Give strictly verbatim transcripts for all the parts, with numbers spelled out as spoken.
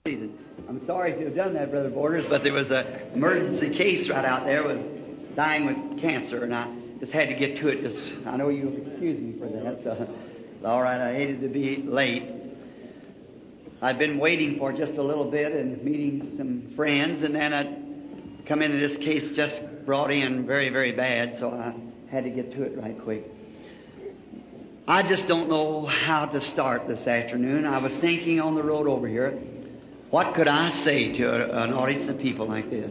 I'm sorry to have done that, Brother Borders, but there was an emergency case right out there, was dying with cancer, and I just had to get to it. Just, I know you'll excuse me for that. So, all right, I hated to be late. I'd been waiting for just a little bit and meeting some friends, and then I'd come into this case just brought in very, very bad, so I had to get to it right quick. I just don't know how to start this afternoon. I was thinking on the road over here, what could I say to a, an audience of people like this?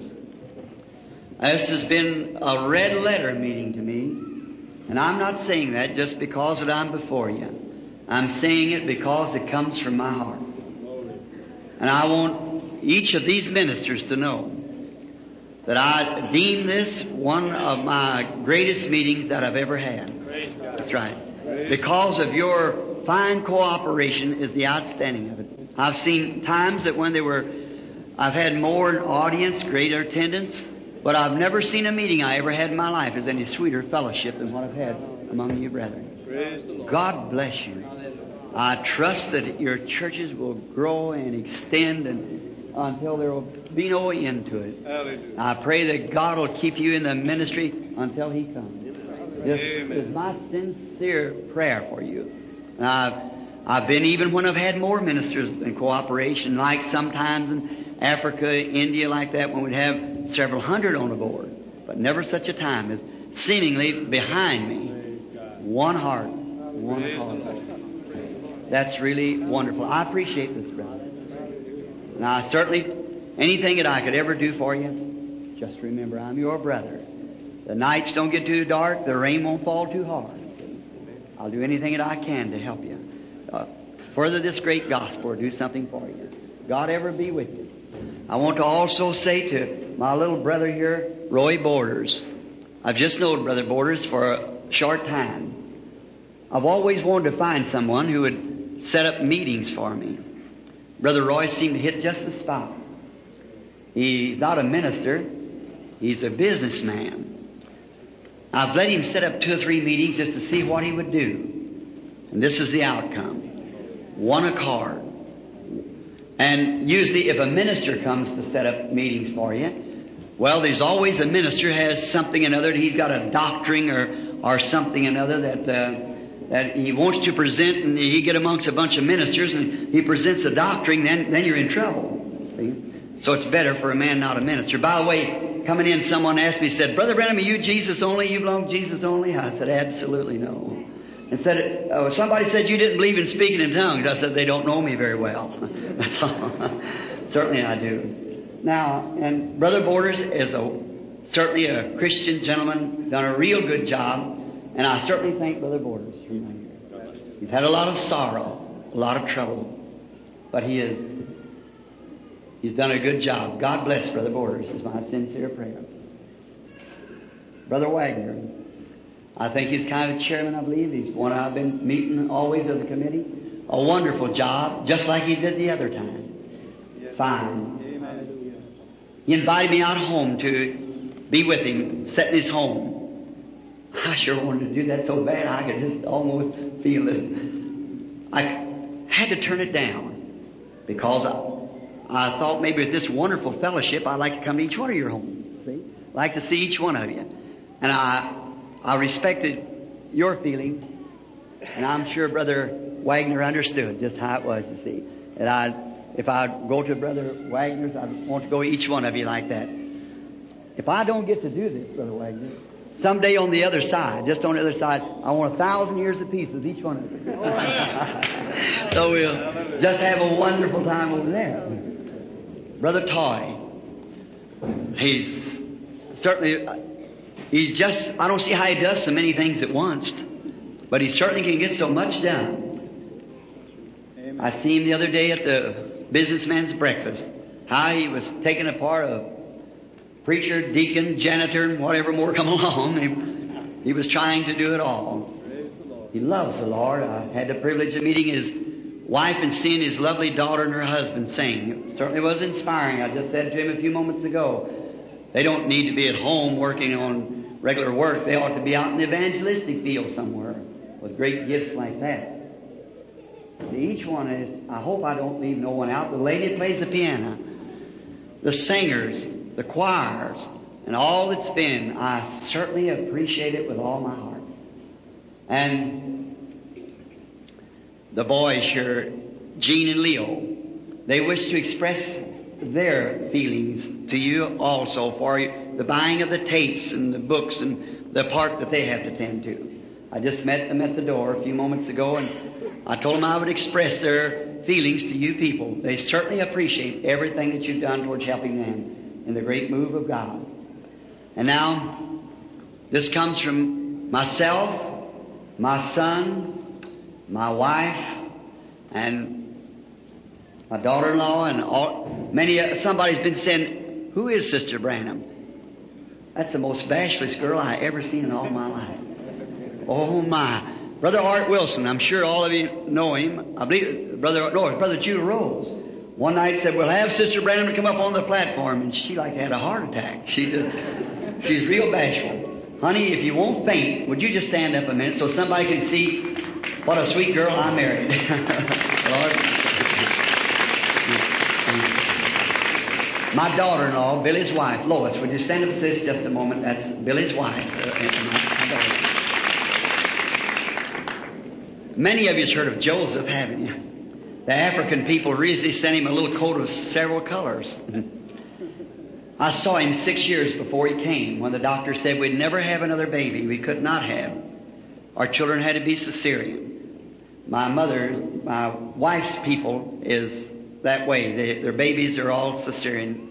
This has been a red letter meeting to me, and I'm not saying that just because that I'm before you. I'm saying it because it comes from my heart. And I want each of these ministers to know that I deem this one of my greatest meetings that I've ever had. That's right. Because of your fine cooperation is the outstanding of it. I've seen times that when they were, I've had more audience, greater attendance, but I've never seen a meeting I ever had in my life as any sweeter fellowship than what I've had among you brethren. God bless you. I trust that your churches will grow and extend and until there will be no end to it. Hallelujah. I pray that God will keep you in the ministry until He comes. This is my sincere prayer for you. And I've, I've been, even when I've had more ministers in cooperation, like sometimes in Africa, India, like that, when we'd have several hundred on a board, but never such a time as seemingly behind me, one heart, one heart. That's really wonderful. I appreciate this, brother. Now, certainly, anything that I could ever do for you, just remember I'm your brother. The nights don't get too dark, the rain won't fall too hard. I'll do anything that I can to help you. Uh, further this great gospel, or do something for you. God ever be with you. I want to also say to my little brother here, Roy Borders. I've just known Brother Borders for a short time. I've always wanted to find someone who would set up meetings for me. Brother Roy seemed to hit just the spot. He's not a minister. He's a businessman. I've let him set up two or three meetings just to see what he would do. And this is the outcome. One accord. And usually if a minister comes to set up meetings for you, well, there's always a minister who has something another. He's got a doctrine or, or something another that, uh, that he wants to present, and he get amongst a bunch of ministers and he presents a doctrine, then, then you're in trouble. See? So it's better for a man not a minister. By the way, coming in, someone asked me, said, Brother Branham, are you Jesus only? You belong to Jesus only? I said, absolutely no. And said, uh, somebody said you didn't believe in speaking in tongues. I said, they don't know me very well. That's all. Certainly I do. Now, and Brother Borders is a, certainly a Christian gentleman, done a real good job, and I certainly thank Brother Borders for my here. He's had a lot of sorrow, a lot of trouble, but he is, he's done a good job. God bless Brother Borders is my sincere prayer. Brother Wagner, I think he's kind of chairman, I believe. He's one I've been meeting always of the committee. A wonderful job, just like he did the other time. Fine. He invited me out home to be with him, set in his home. I sure wanted to do that so bad I could just almost feel it. I had to turn it down because I, I thought maybe with this wonderful fellowship I'd like to come to each one of your homes. See? I'd like to see each one of you. And I I respected your feeling, and I'm sure Brother Wagner understood just how it was, you see. And I, if I go to Brother Wagner's, I want to go to each one of you like that. If I don't get to do this, Brother Wagner, someday on the other side, just on the other side, I want a thousand years of peace with each one of you. So we'll just have a wonderful time over there. Brother Toy, he's certainly... He's just, I don't see how he does so many things at once, but he certainly can get so much done. Amen. I see him the other day at the businessman's breakfast, how he was taking a part of preacher, deacon, janitor, and whatever more come along. He, he was trying to do it all. He loves the Lord. I had the privilege of meeting his wife and seeing his lovely daughter and her husband sing. It certainly was inspiring. I just said to him a few moments ago, they don't need to be at home working on regular work. They ought to be out in the evangelistic field somewhere with great gifts like that. Each one is, I hope I don't leave no one out. The lady that plays the piano, the singers, the choirs, and all that's been, I certainly appreciate it with all my heart. And the boys here, Gene and Leo, they wish to express their feelings to you also for the buying of the tapes and the books and the part that they have to tend to. I just met them at the door a few moments ago, and I told them I would express their feelings to you people. They certainly appreciate everything that you've done towards helping them in the great move of God. And now, this comes from myself, my son, my wife, and my daughter-in-law, and all, many, uh, somebody's been saying, who is Sister Branham? That's the most bashfulest girl I ever seen in all my life. Oh my. Brother Art Wilson, I'm sure all of you know him. I believe Brother, no, it's Brother Judah Rose. One night said, we'll have Sister Branham to come up on the platform, and she like had a heart attack. She just, she's real bashful. Honey, if you won't faint, would you just stand up a minute so somebody can see what a sweet girl I married? Lord. My daughter-in-law, Billy's wife, Lois, would you stand up to this just a moment? That's Billy's wife. Many of you have heard of Joseph, haven't you? The African people recently sent him a little coat of several colors. I saw him six years before he came, when the doctor said we'd never have another baby. We could not have. Our children had to be cesarean. My mother, my wife's people, is that way. They, their babies are all cesarean.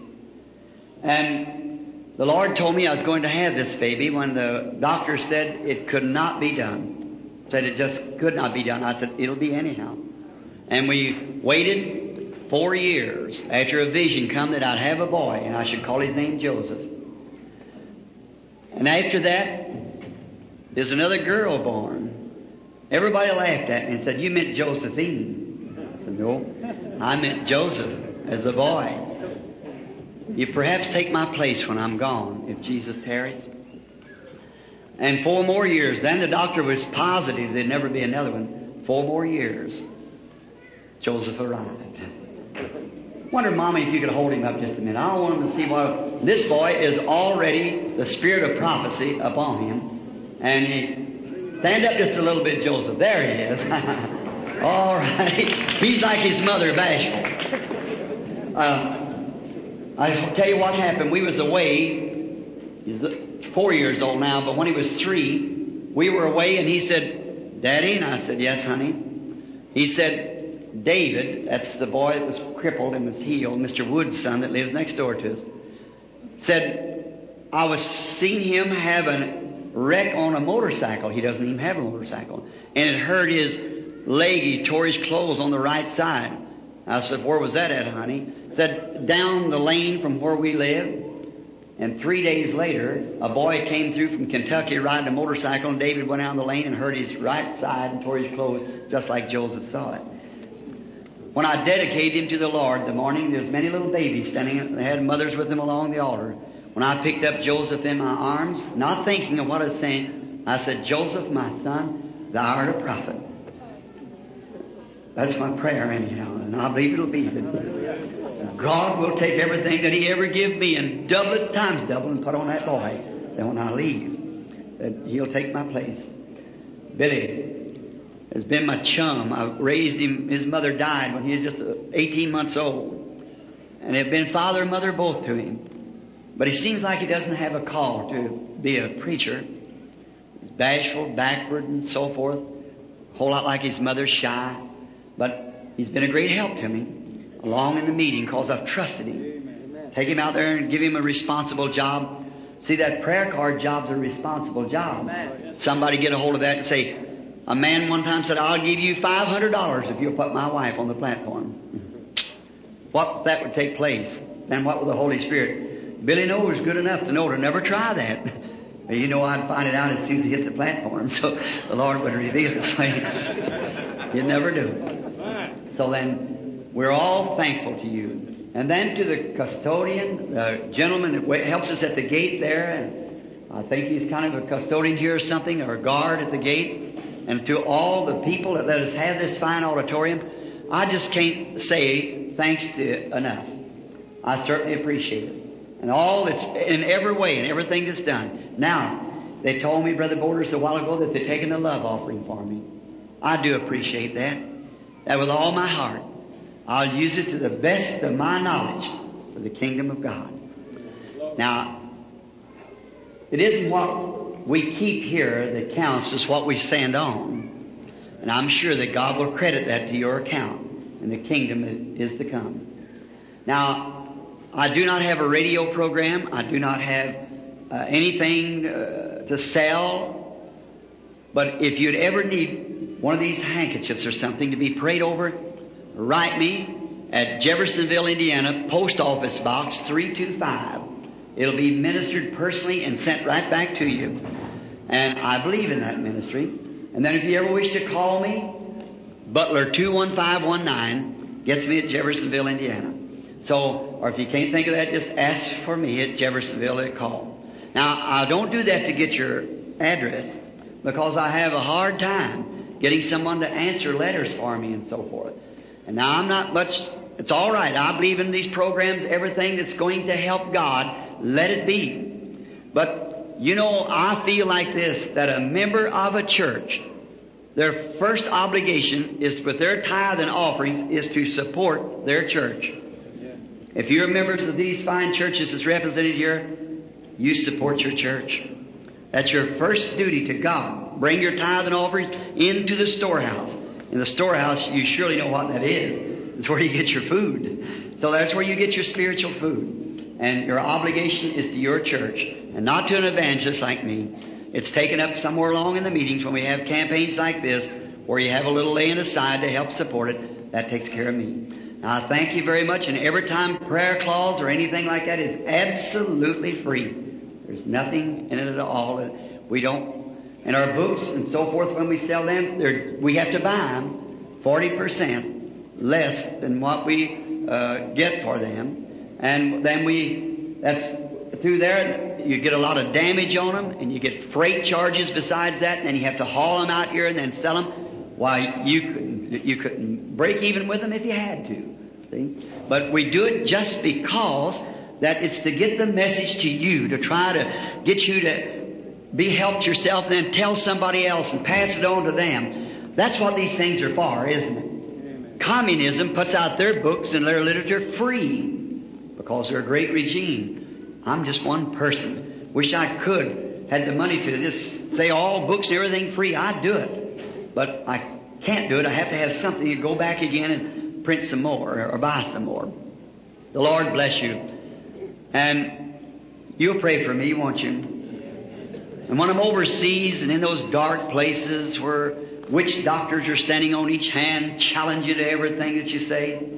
And the Lord told me I was going to have this baby when the doctor said it could not be done. Said it just could not be done. I said, it'll be anyhow. And we waited four years after a vision come that I'd have a boy, and I should call his name Joseph. And after that, there's another girl born. Everybody laughed at me and said, you meant Josephine. I said, no, I meant Joseph as a boy. You perhaps take my place when I'm gone, if Jesus tarries. And four more years. Then the doctor was positive there'd never be another one. Four more years. Joseph arrived. Wonder, Mommy, if you could hold him up just a minute. I want him to see what... This boy is already the spirit of prophecy upon him. And he... Stand up just a little bit, Joseph. There he is. All right. He's like his mother, bashful. Um, I'll tell you what happened. We was away. He's four years old now, but when he was three, we were away, and he said, Daddy? And I said, yes, honey. He said, David, that's the boy that was crippled and was healed, Mister Wood's son that lives next door to us, said, I was seeing him have a wreck on a motorcycle. He doesn't even have a motorcycle. And it hurt his leg. He tore his clothes on the right side. I said, where was that at, honey? Said, down the lane from where we live. And three days later, a boy came through from Kentucky riding a motorcycle, and David went down the lane and hurt his right side and tore his clothes just like Joseph saw it. When I dedicated him to the Lord the morning, there's many little babies standing. They had mothers with them along the altar. When I picked up Joseph in my arms, not thinking of what I was saying, I said, Joseph, my son, thou art a prophet. That's my prayer anyhow, and I believe it'll be. God will take everything that He ever give me and double it times double and put on that boy. Then when I leave, that He'll take my place. Billy has been my chum. I raised him. His mother died when he was just eighteen months old. And they've been father and mother both to him. But he seems like he doesn't have a call to be a preacher. He's bashful, backward, and so forth. A whole lot like his mother, shy. But he's been a great help to me along in the meeting because I've trusted him. Amen. Take him out there and give him a responsible job. See, that prayer card job's a responsible job. Amen. Somebody get a hold of that and say, a man one time said, I'll give you five hundred dollars if you'll put my wife on the platform. What if that would take place? Then what with the Holy Spirit? Billy knows good enough to know to never try that. But you know I'd find it out as soon as he hit the platform. So the Lord would reveal it. So you'd never do it. So then, we're all thankful to you. And then to the custodian, the gentleman that helps us at the gate there, and I think he's kind of a custodian here or something, or a guard at the gate. and to all the people that let us have this fine auditorium, I just can't say thanks to enough. I certainly appreciate it. And all that's, in every way, and everything that's done. Now, they told me, Brother Borders, a while ago that they're taking a love offering for me. I do appreciate that. That with all my heart. I'll use it to the best of my knowledge for the kingdom of God. Now, it isn't what we keep here that counts, it's what we stand on. And I'm sure that God will credit that to your account, and the kingdom is to come. Now, I do not have a radio program. I do not have uh, anything uh, to sell. But if you'd ever need one of these handkerchiefs or something to be prayed over, write me at Jeffersonville, Indiana, Post Office Box three two five. It'll be ministered personally and sent right back to you. And I believe in that ministry. And then if you ever wish to call me, Butler two one five one nine gets me at Jeffersonville, Indiana. So, or if you can't think of that, just ask for me at Jeffersonville at call. Now, I don't do that to get your address because I have a hard time getting someone to answer letters for me and so forth. And now I'm not much, it's all right. I believe in these programs, everything that's going to help God, let it be. But, you know, I feel like this, that a member of a church, their first obligation is with their tithe and offerings is to support their church. If you're members of these fine churches that's represented here, you support your church. That's your first duty to God. Bring your tithe and offerings into the storehouse. In the storehouse, you surely know what that is. It's where you get your food. So that's where you get your spiritual food. And your obligation is to your church and not to an evangelist like me. It's taken up somewhere along in the meetings when we have campaigns like this where you have a little laying aside to help support it. That takes care of me. Now, I thank you very much, and every time prayer clause or anything like that is absolutely free. There's nothing in it at all. We don't, and our books and so forth, when we sell them, we have to buy them forty percent less than what we uh, get for them. And then we, that's through there, you get a lot of damage on them, and you get freight charges besides that, and then you have to haul them out here and then sell them. Why, you couldn't, you couldn't break even with them if you had to. See? But we do it just because that it's to get the message to you, to try to get you to be helped yourself and then tell somebody else and pass it on to them. That's what these things are for, isn't it? Amen. Communism puts out their books and their literature free because they're a great regime. I'm just one person. Wish I could, had the money to just say all books and everything free. I'd do it. But I can't do it. I have to have something to go back again and print some more or buy some more. The Lord bless you. And you'll pray for me, won't you? And when I'm overseas and in those dark places where witch doctors are standing on each hand, challenge you to everything that you say.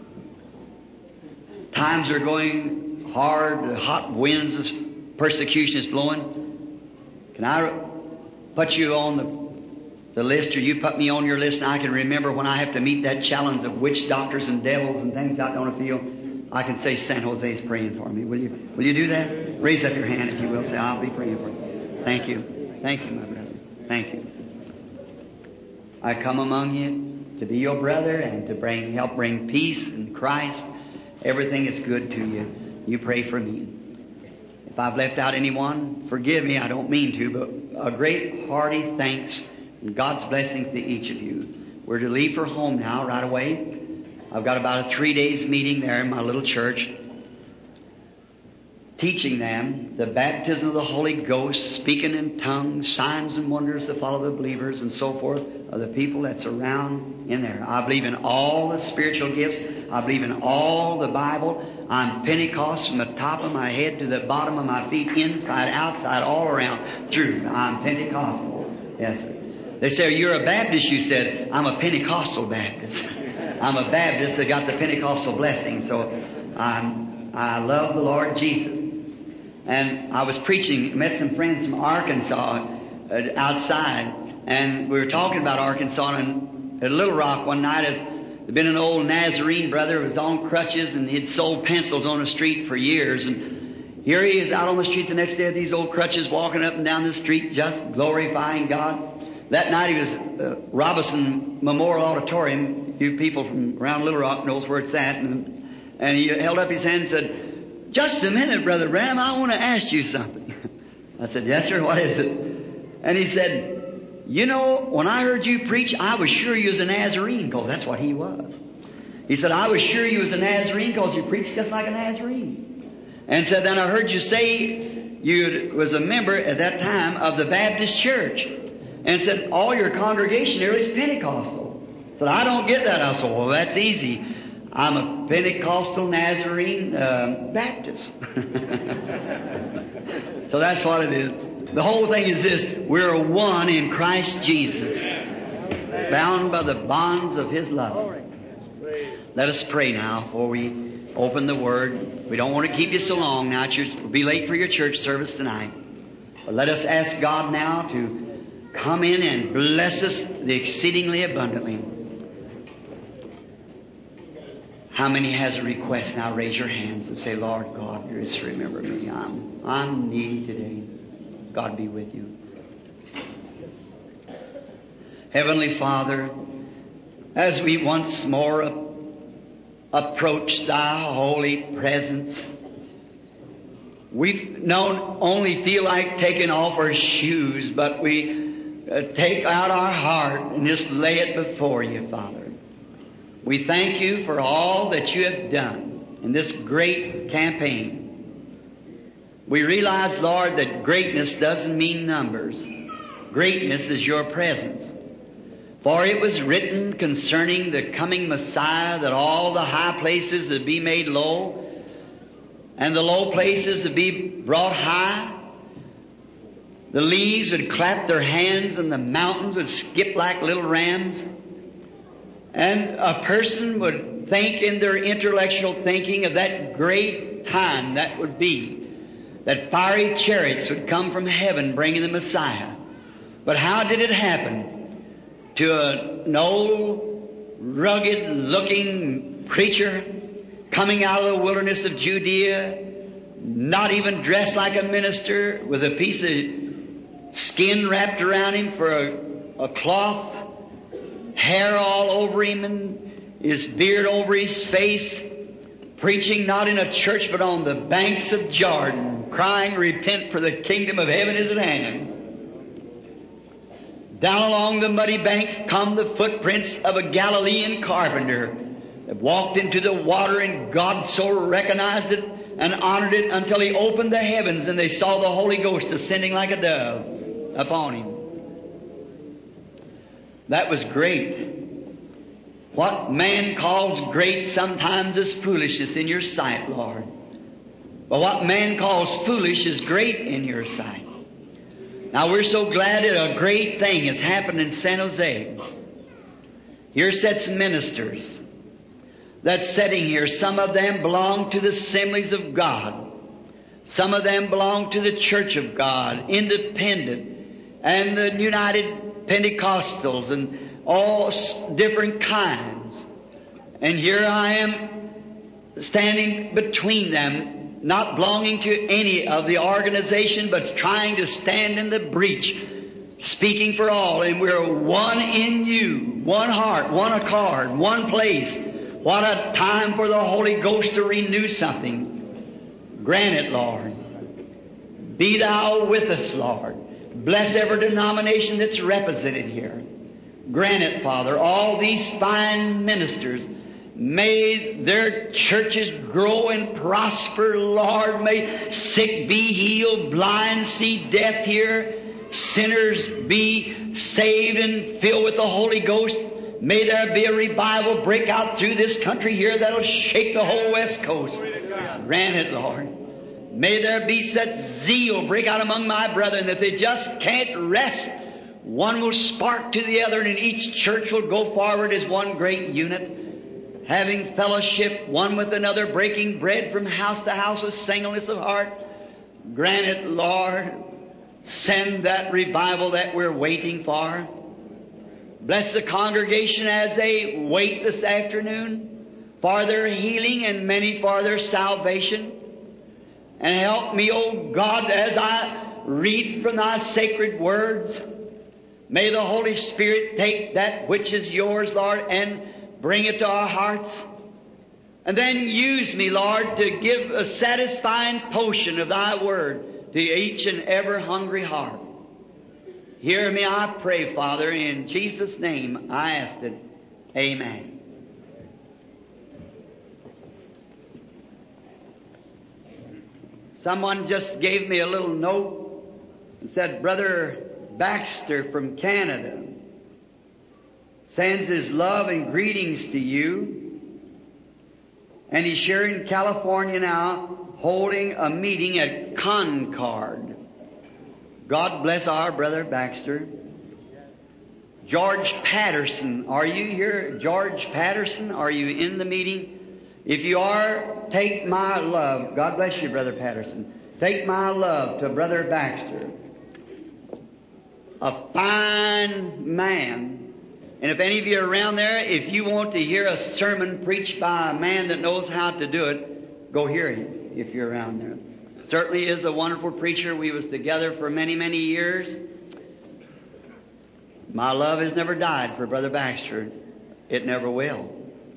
Times are going hard, the hot winds of persecution is blowing. Can I put you on the the list, or you put me on your list, and I can remember when I have to meet that challenge of witch doctors and devils and things out on the field, I can say San Jose's praying for me. Will you, will you do that? Raise up your hand if you will. Say, I'll be praying for you. Thank you. Thank you, my brother. Thank you. I come among you to be your brother and to bring, help bring peace in Christ. Everything is good to you. You pray for me. If I've left out anyone, forgive me. I don't mean to, but a great hearty thanks and God's blessings to each of you. We're to leave for home now right away. I've got about a three days meeting there in my little church, teaching them the baptism of the Holy Ghost, speaking in tongues, signs and wonders to follow the believers and so forth of the people that's around in there. I believe in all the spiritual gifts. I believe in all the Bible. I'm Pentecost from the top of my head to the bottom of my feet, inside, outside, all around, through. I'm Pentecostal. Yes, sir. They say, you're a Baptist. You said, I'm a Pentecostal Baptist. I'm a Baptist that got the Pentecostal blessing. So I'm, I love the Lord Jesus. And I was preaching, met some friends from Arkansas uh, outside, and we were talking about Arkansas. And at Little Rock one night, there'd been an old Nazarene brother who was on crutches, and he'd sold pencils on the street for years. And here he is out on the street the next day with these old crutches, walking up and down the street, just glorifying God. that night he was at uh, Robinson Memorial Auditorium. You people from around Little Rock knows where it's at. And, and he held up his hand and said, "Just a minute, Brother Branham, I want to ask you something." I said, "Yes, sir, what is it?" And he said, "You know, when I heard you preach, I was sure you was a Nazarene," because that's what he was. He said, "I was sure you was a Nazarene because you preached just like a Nazarene." And said, "Then I heard you say you was a member at that time of the Baptist church." And said, "All your congregation here is Pentecostal." I said, "I don't get that." I said, "Well, that's easy. I'm a Pentecostal Nazarene uh, Baptist." So that's what it is. The whole thing is this: we're one in Christ Jesus, bound by the bonds of His love. Let us pray now before we open the Word. We don't want to keep you so long now. You'll be late for your church service tonight. But let us ask God now to come in and bless us the exceedingly abundantly. How many has a request now? Raise your hands and say, "Lord God, just remember me. I'm, I'm needy today. God be with you." Heavenly Father, as we once more approach Thy holy presence, we don't only feel like taking off our shoes, but we uh, take out our heart and just lay it before you, Father. We thank you for all that you have done in this great campaign. We realize, Lord, that greatness doesn't mean numbers. Greatness is your presence. For it was written concerning the coming Messiah that all the high places would be made low, and the low places would be brought high. The leaves would clap their hands, and the mountains would skip like little rams. And a person would think in their intellectual thinking of that great time that would be, that fiery chariots would come from heaven bringing the Messiah. But how did it happen? To a, an old, rugged-looking preacher coming out of the wilderness of Judea, not even dressed like a minister, with a piece of skin wrapped around him for a, a cloth, hair all over him and his beard over his face, preaching not in a church but on the banks of Jordan, crying, "Repent, for the kingdom of heaven is at hand." Down along the muddy banks come the footprints of a Galilean carpenter that walked into the water, and God so recognized it and honored it until He opened the heavens and they saw the Holy Ghost ascending like a dove upon Him. That was great. What man calls great sometimes is foolishness in your sight, Lord. But what man calls foolish is great in your sight. Now we're so glad that a great thing has happened in San Jose. Here sits ministers that's sitting here. Some of them belong to the Assemblies of God. Some of them belong to the Church of God, independent, and the United Pentecostals, and all different kinds. And here I am standing between them, not belonging to any of the organization, but trying to stand in the breach, speaking for all. And we're one in you, one heart, one accord, one place. What a time for the Holy Ghost to renew something. Grant it, Lord. Be Thou with us, Lord. Bless every denomination that's represented here. Grant it, Father. All these fine ministers, may their churches grow and prosper, Lord. May sick be healed, blind see, deaf hear, sinners be saved and filled with the Holy Ghost. May there be a revival break out through this country here that'll shake the whole West Coast. Grant it, Lord. May there be such zeal break out among my brethren that they just can't rest. One will spark to the other, and each church will go forward as one great unit, having fellowship one with another, breaking bread from house to house with singleness of heart. Grant it, Lord. Send that revival that we're waiting for. Bless the congregation as they wait this afternoon for their healing and many for their salvation. And help me, O God, as I read from Thy sacred words, May the Holy Spirit take that which is yours, Lord, and bring it to our hearts. And then use me, Lord, to give a satisfying potion of Thy Word to each and every hungry heart. Hear me, I pray, Father, in Jesus' name I ask it. Amen. Someone just gave me a little note and said, Brother Baxter from Canada sends his love and greetings to you. And he's here in California now holding a meeting at Concord. God bless our Brother Baxter. George Patterson, are you here? George Patterson, are you in the meeting? If you are, take my love. God bless you, Brother Patterson. Take my love to Brother Baxter. A fine man. And if any of you are around there, if you want to hear a sermon preached by a man that knows how to do it, go hear him if you're around there. Certainly is a wonderful preacher. We was together for many, many years. My love has never died for Brother Baxter. It never will.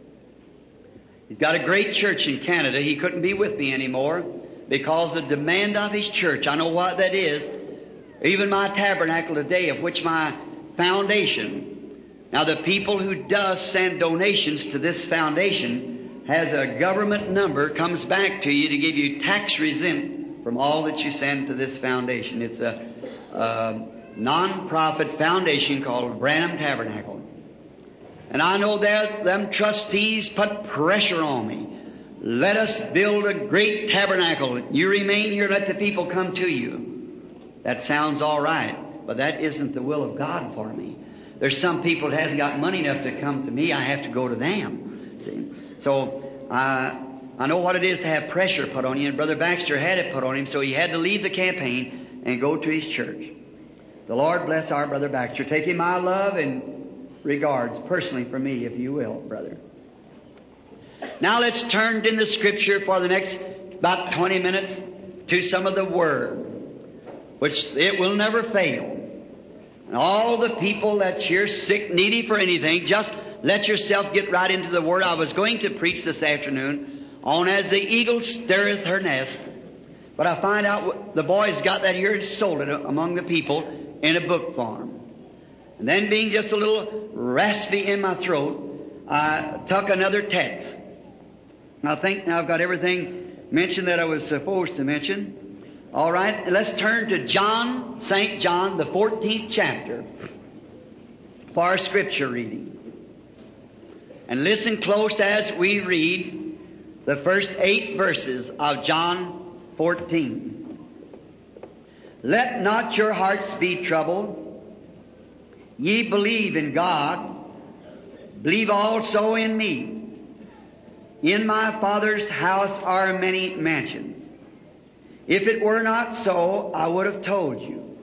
He's got a great church in Canada. He couldn't be with me anymore because the demand of his church, I know what that is. Even my tabernacle today, of which my foundation. Now the people who does send donations to this foundation has a government number, comes back to you to give you tax exempt from all that you send to this foundation. It's a, a non-profit foundation called Branham Tabernacle. And I know that them trustees put pressure on me. Let us build a great tabernacle. You remain here, let the people come to you. That sounds all right, but that isn't the will of God for me. There's some people that hasn't got money enough to come to me. I have to go to them. See? So, uh, I know what it is to have pressure put on you, and Brother Baxter had it put on him, so he had to leave the campaign and go to his church. The Lord bless our Brother Baxter. Take him my love and regards personally for me, if you will, brother. Now let's turn in the Scripture for the next about twenty minutes to some of the Word, which it will never fail. And all the people that's here sick, needy for anything, just let yourself get right into the Word. I was going to preach this afternoon on as the eagle stirreth her nest, but I find out the boys got that here and sold it among the people in a book form. And then being just a little raspy in my throat, I took another text. I think now I've got everything mentioned that I was supposed to mention. All right, let's turn to John, Saint John, the fourteenth chapter for our Scripture reading. And listen close as we read the first eight verses of John fourteen. Let not your hearts be troubled. Ye believe in God, believe also in me. In my Father's house are many mansions. If it were not so, I would have told you.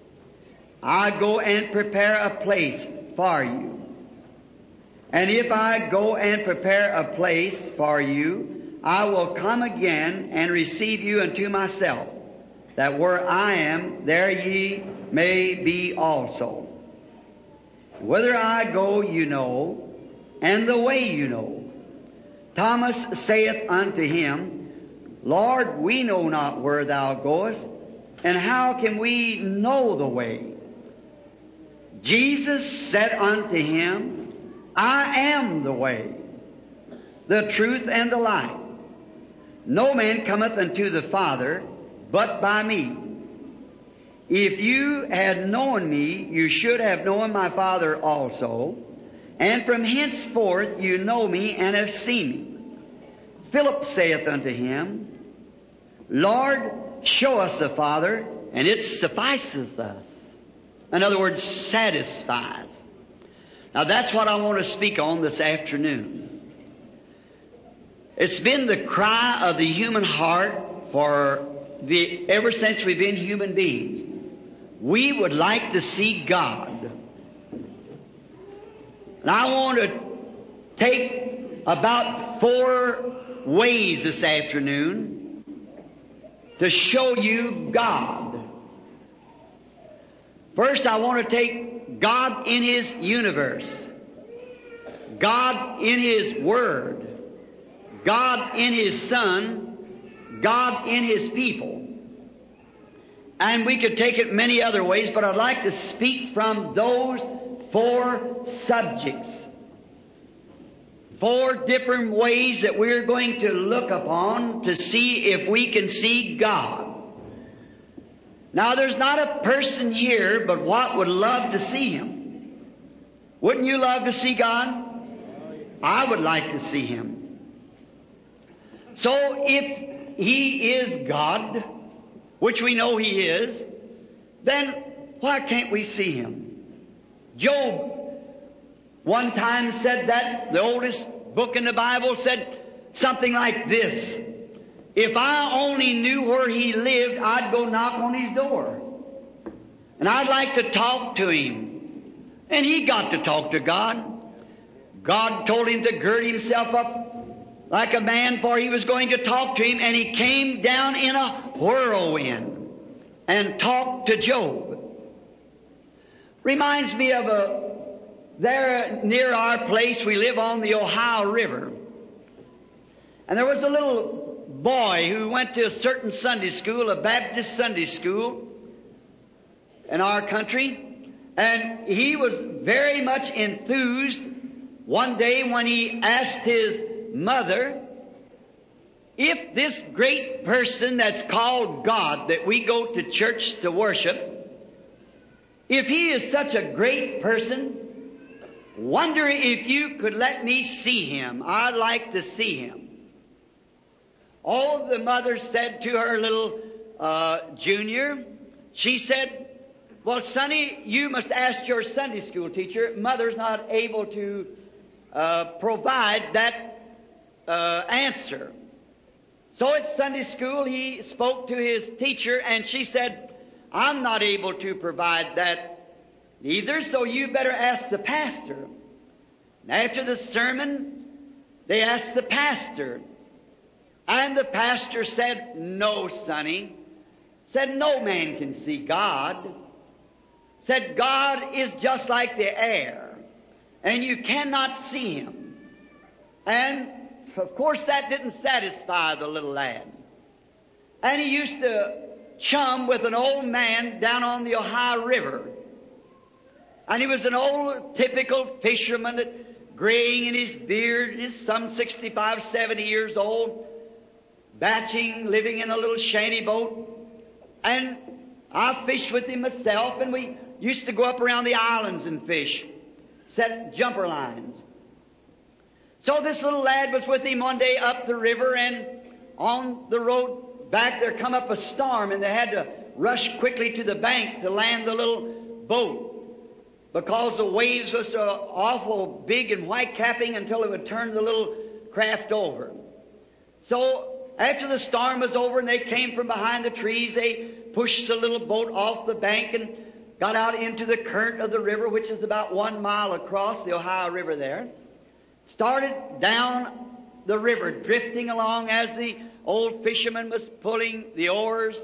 I go and prepare a place for you. And if I go and prepare a place for you, I will come again and receive you unto myself, that where I am, there ye may be also. Whither I go, you know, and the way you know. Thomas saith unto him, Lord, we know not where thou goest, and how can we know the way? Jesus said unto him, I am the way, the truth, and the life. No man cometh unto the Father but by me. If you had known me, you should have known my Father also, and from henceforth you know me and have seen me. Philip saith unto him, Lord, show us the Father, and it suffices us. In other words, satisfies. Now that's what I want to speak on this afternoon. It's been the cry of the human heart for the, ever since we've been human beings. We would like to see God. And I want to take about four ways this afternoon to show you God. First, I want to take God in His universe, God in His Word, God in His Son, God in His people. And we could take it many other ways, but I'd like to speak from those four subjects. Four different ways that we're going to look upon to see if we can see God. Now, there's not a person here but what would love to see Him. Wouldn't you love to see God? I would like to see Him. So if He is God, which we know He is, then why can't we see Him? Job one time said that, the oldest book in the Bible said something like this: if I only knew where He lived, I'd go knock on His door. And I'd like to talk to Him. And he got to talk to God. God told him to gird himself up like a man, for He was going to talk to him, and He came down in a whirlwind and talked to Job. Reminds me of a, there near our place, we live on the Ohio River. And there was a little boy who went to a certain Sunday school, a Baptist Sunday school in our country, and he was very much enthused one day when he asked his mother, if this great person that's called God, that we go to church to worship, if He is such a great person, wonder if you could let me see Him. I'd like to see Him. Oh, the mother said to her little uh, junior, she said, well, Sonny, you must ask your Sunday school teacher. Mother's not able to uh, provide that uh, answer. So at Sunday school, he spoke to his teacher, and she said, I'm not able to provide that either, so you better ask the pastor. And after the sermon, they asked the pastor. And the pastor said, no, Sonny. Said, no man can see God. Said, God is just like the air, and you cannot see Him. And, of course, that didn't satisfy the little lad. And he used to chum with an old man down on the Ohio River. And he was an old, typical fisherman, graying in his beard, he's some sixty-five, seventy years old, batching, living in a little shanty boat. And I fished with him myself, and we used to go up around the islands and fish, set jumper lines. So this little lad was with him one day up the river, and on the road back there come up a storm, and they had to rush quickly to the bank to land the little boat, because the waves was so awful big and white-capping until it would turn the little craft over. So after the storm was over and they came from behind the trees, they pushed the little boat off the bank and got out into the current of the river, which is about one mile across the Ohio River there. Started down the river, drifting along as the old fisherman was pulling the oars.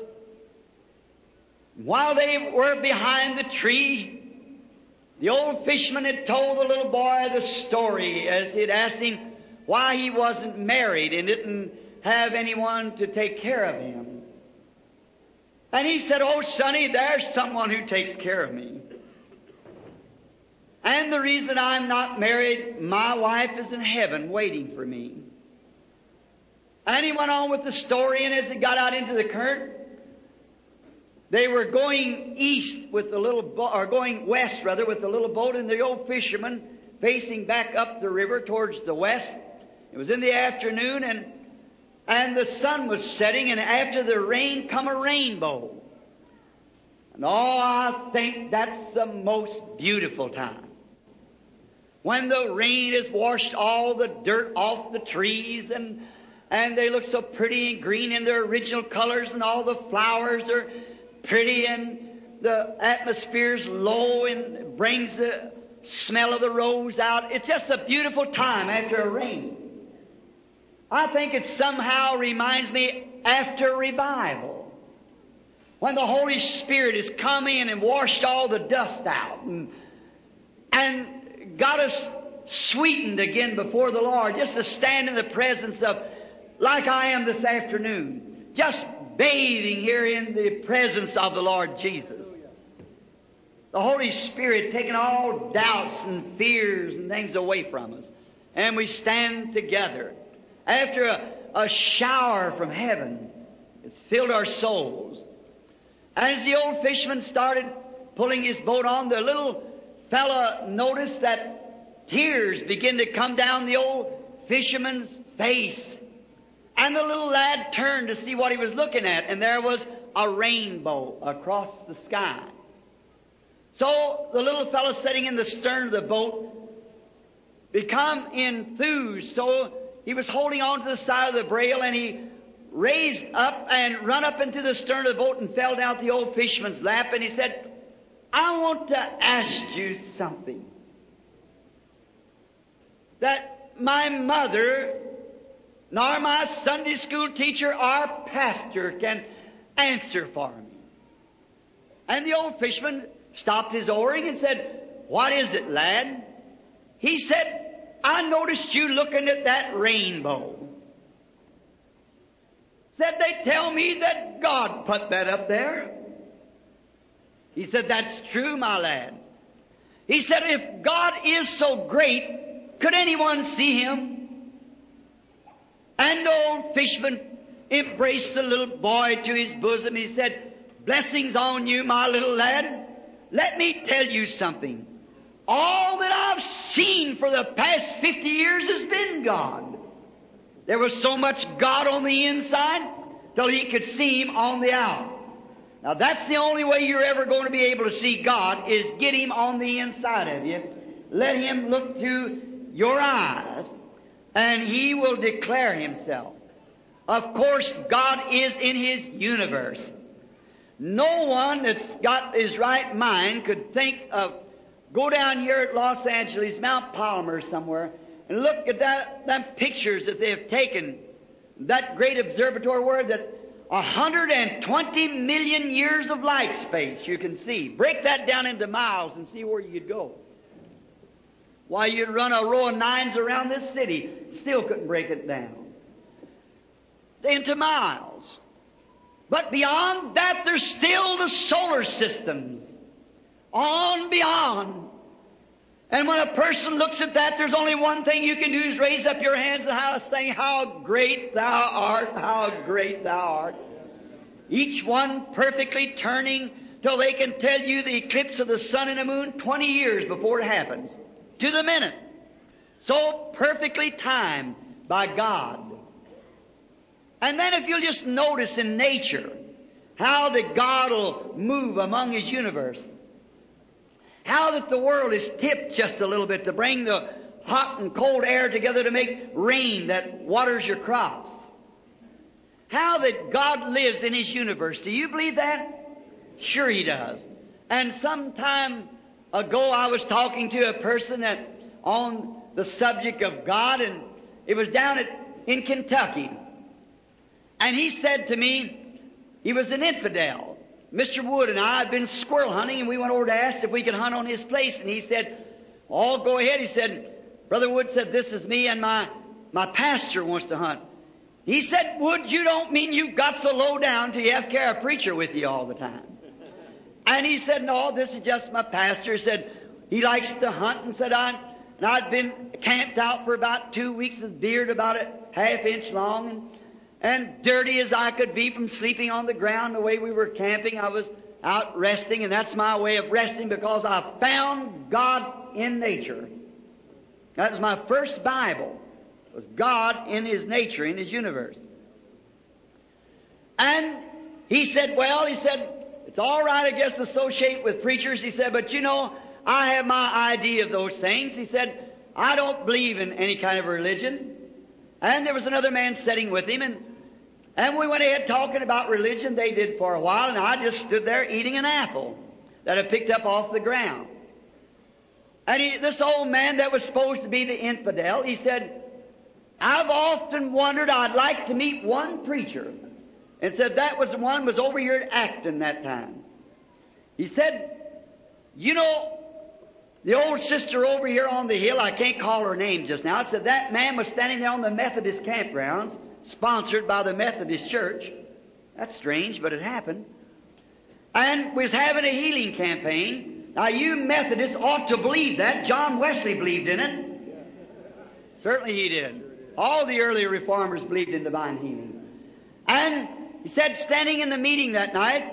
While they were behind the tree, the old fisherman had told the little boy the story as he'd asked him why he wasn't married and didn't have anyone to take care of him. And he said, oh, Sonny, there's someone who takes care of me. And the reason I'm not married, my wife is in heaven waiting for me. And he went on with the story, and as he got out into the current, they were going east with the little boat, or going west rather with the little boat, and the old fisherman facing back up the river towards the west. It was in the afternoon, and and the sun was setting, and after the rain come a rainbow. And oh, I think that's the most beautiful time. When the rain has washed all the dirt off the trees, and and they look so pretty and green in their original colors, and all the flowers are pretty, and the atmosphere's low and brings the smell of the rose out. It's just a beautiful time after a rain. I think it somehow reminds me after revival, when the Holy Spirit has come in and washed all the dust out, and and got us sweetened again before the Lord, just to stand in the presence of, like I am this afternoon, just bathing here in the presence of the Lord Jesus. The Holy Spirit taking all doubts and fears and things away from us. And we stand together. After a, a shower from heaven, it's filled our souls. And as the old fisherman started pulling his boat on, the little fella noticed that tears began to come down the old fisherman's face. And the little lad turned to see what he was looking at, and there was a rainbow across the sky. So the little fellow sitting in the stern of the boat become enthused. So he was holding on to the side of the brail, and he raised up and run up into the stern of the boat and fell down the old fisherman's lap, and he said, I want to ask you something that my mother, nor my Sunday school teacher or pastor can answer for me. And the old fisherman stopped his oaring and said, what is it, lad? He said, I noticed you looking at that rainbow. Said, they tell me that God put that up there. He said, that's true, my lad. He said, if God is so great, could anyone see Him? And the old fisherman embraced the little boy to his bosom. He said, blessings on you, my little lad. Let me tell you something. All that I've seen for the past fifty years has been God. There was so much God on the inside till he could see Him on the out. Now that's the only way you're ever going to be able to see God, is get Him on the inside of you. Let Him look through your eyes, and He will declare Himself. Of course, God is in His universe. No one that's got his right mind could think of go down here at Los Angeles, Mount Palomar somewhere, and look at that, them pictures that they have taken, that great observatory where that one hundred twenty million years of light space you can see. Break that down into miles and see where you'd go. Why, you'd run a row of nines around this city, still couldn't break it down into miles. But beyond that, there's still the solar systems. On beyond. And when a person looks at that, there's only one thing you can do, is raise up your hands and how, saying, how great Thou art, how great Thou art. Each one perfectly turning till they can tell you the eclipse of the sun and the moon twenty years before it happens. To the minute. So perfectly timed by God. And then if you'll just notice in nature how that God will move among His universe. How that the world is tipped just a little bit to bring the hot and cold air together to make rain that waters your crops. How that God lives in His universe. Do you believe that? Sure He does. And some time ago I was talking to a person that on the subject of God, and it was down at, in Kentucky. And he said to me, he was an infidel. Mister Wood and I had been squirrel hunting, and we went over to ask if we could hunt on his place. And he said, oh, go ahead. He said, Brother Wood said, this is me, and my, my pastor wants to hunt. He said, Wood, you don't mean you got so low down till you have to carry a preacher with you all the time. And he said, no, this is just my pastor. He said, he likes to hunt, and said, I, and I'd been camped out for about two weeks with beard about a half inch long, and And dirty as I could be from sleeping on the ground the way we were camping. I was out resting, and that's my way of resting, because I found God in nature. That was my first Bible. It was God in His nature, in His universe. And he said, well, he said, it's all right, I guess, to associate with preachers. He said, but you know, I have my idea of those things. He said, I don't believe in any kind of religion. And there was another man sitting with him, and and we went ahead talking about religion. They did for a while, and I just stood there eating an apple that I picked up off the ground. And he, this old man that was supposed to be the infidel, he said, I've often wondered, I'd like to meet one preacher. And said that was the one was over here at Acton that time. He said, you know, The old sister over here on the hill, I can't call her name just now, I said that man was standing there on the Methodist campgrounds, sponsored by the Methodist Church. That's strange, but it happened. And was having a healing campaign. Now you Methodists ought to believe that. John Wesley believed in it. Certainly he did. All the early reformers believed in divine healing. And he said, standing in the meeting that night,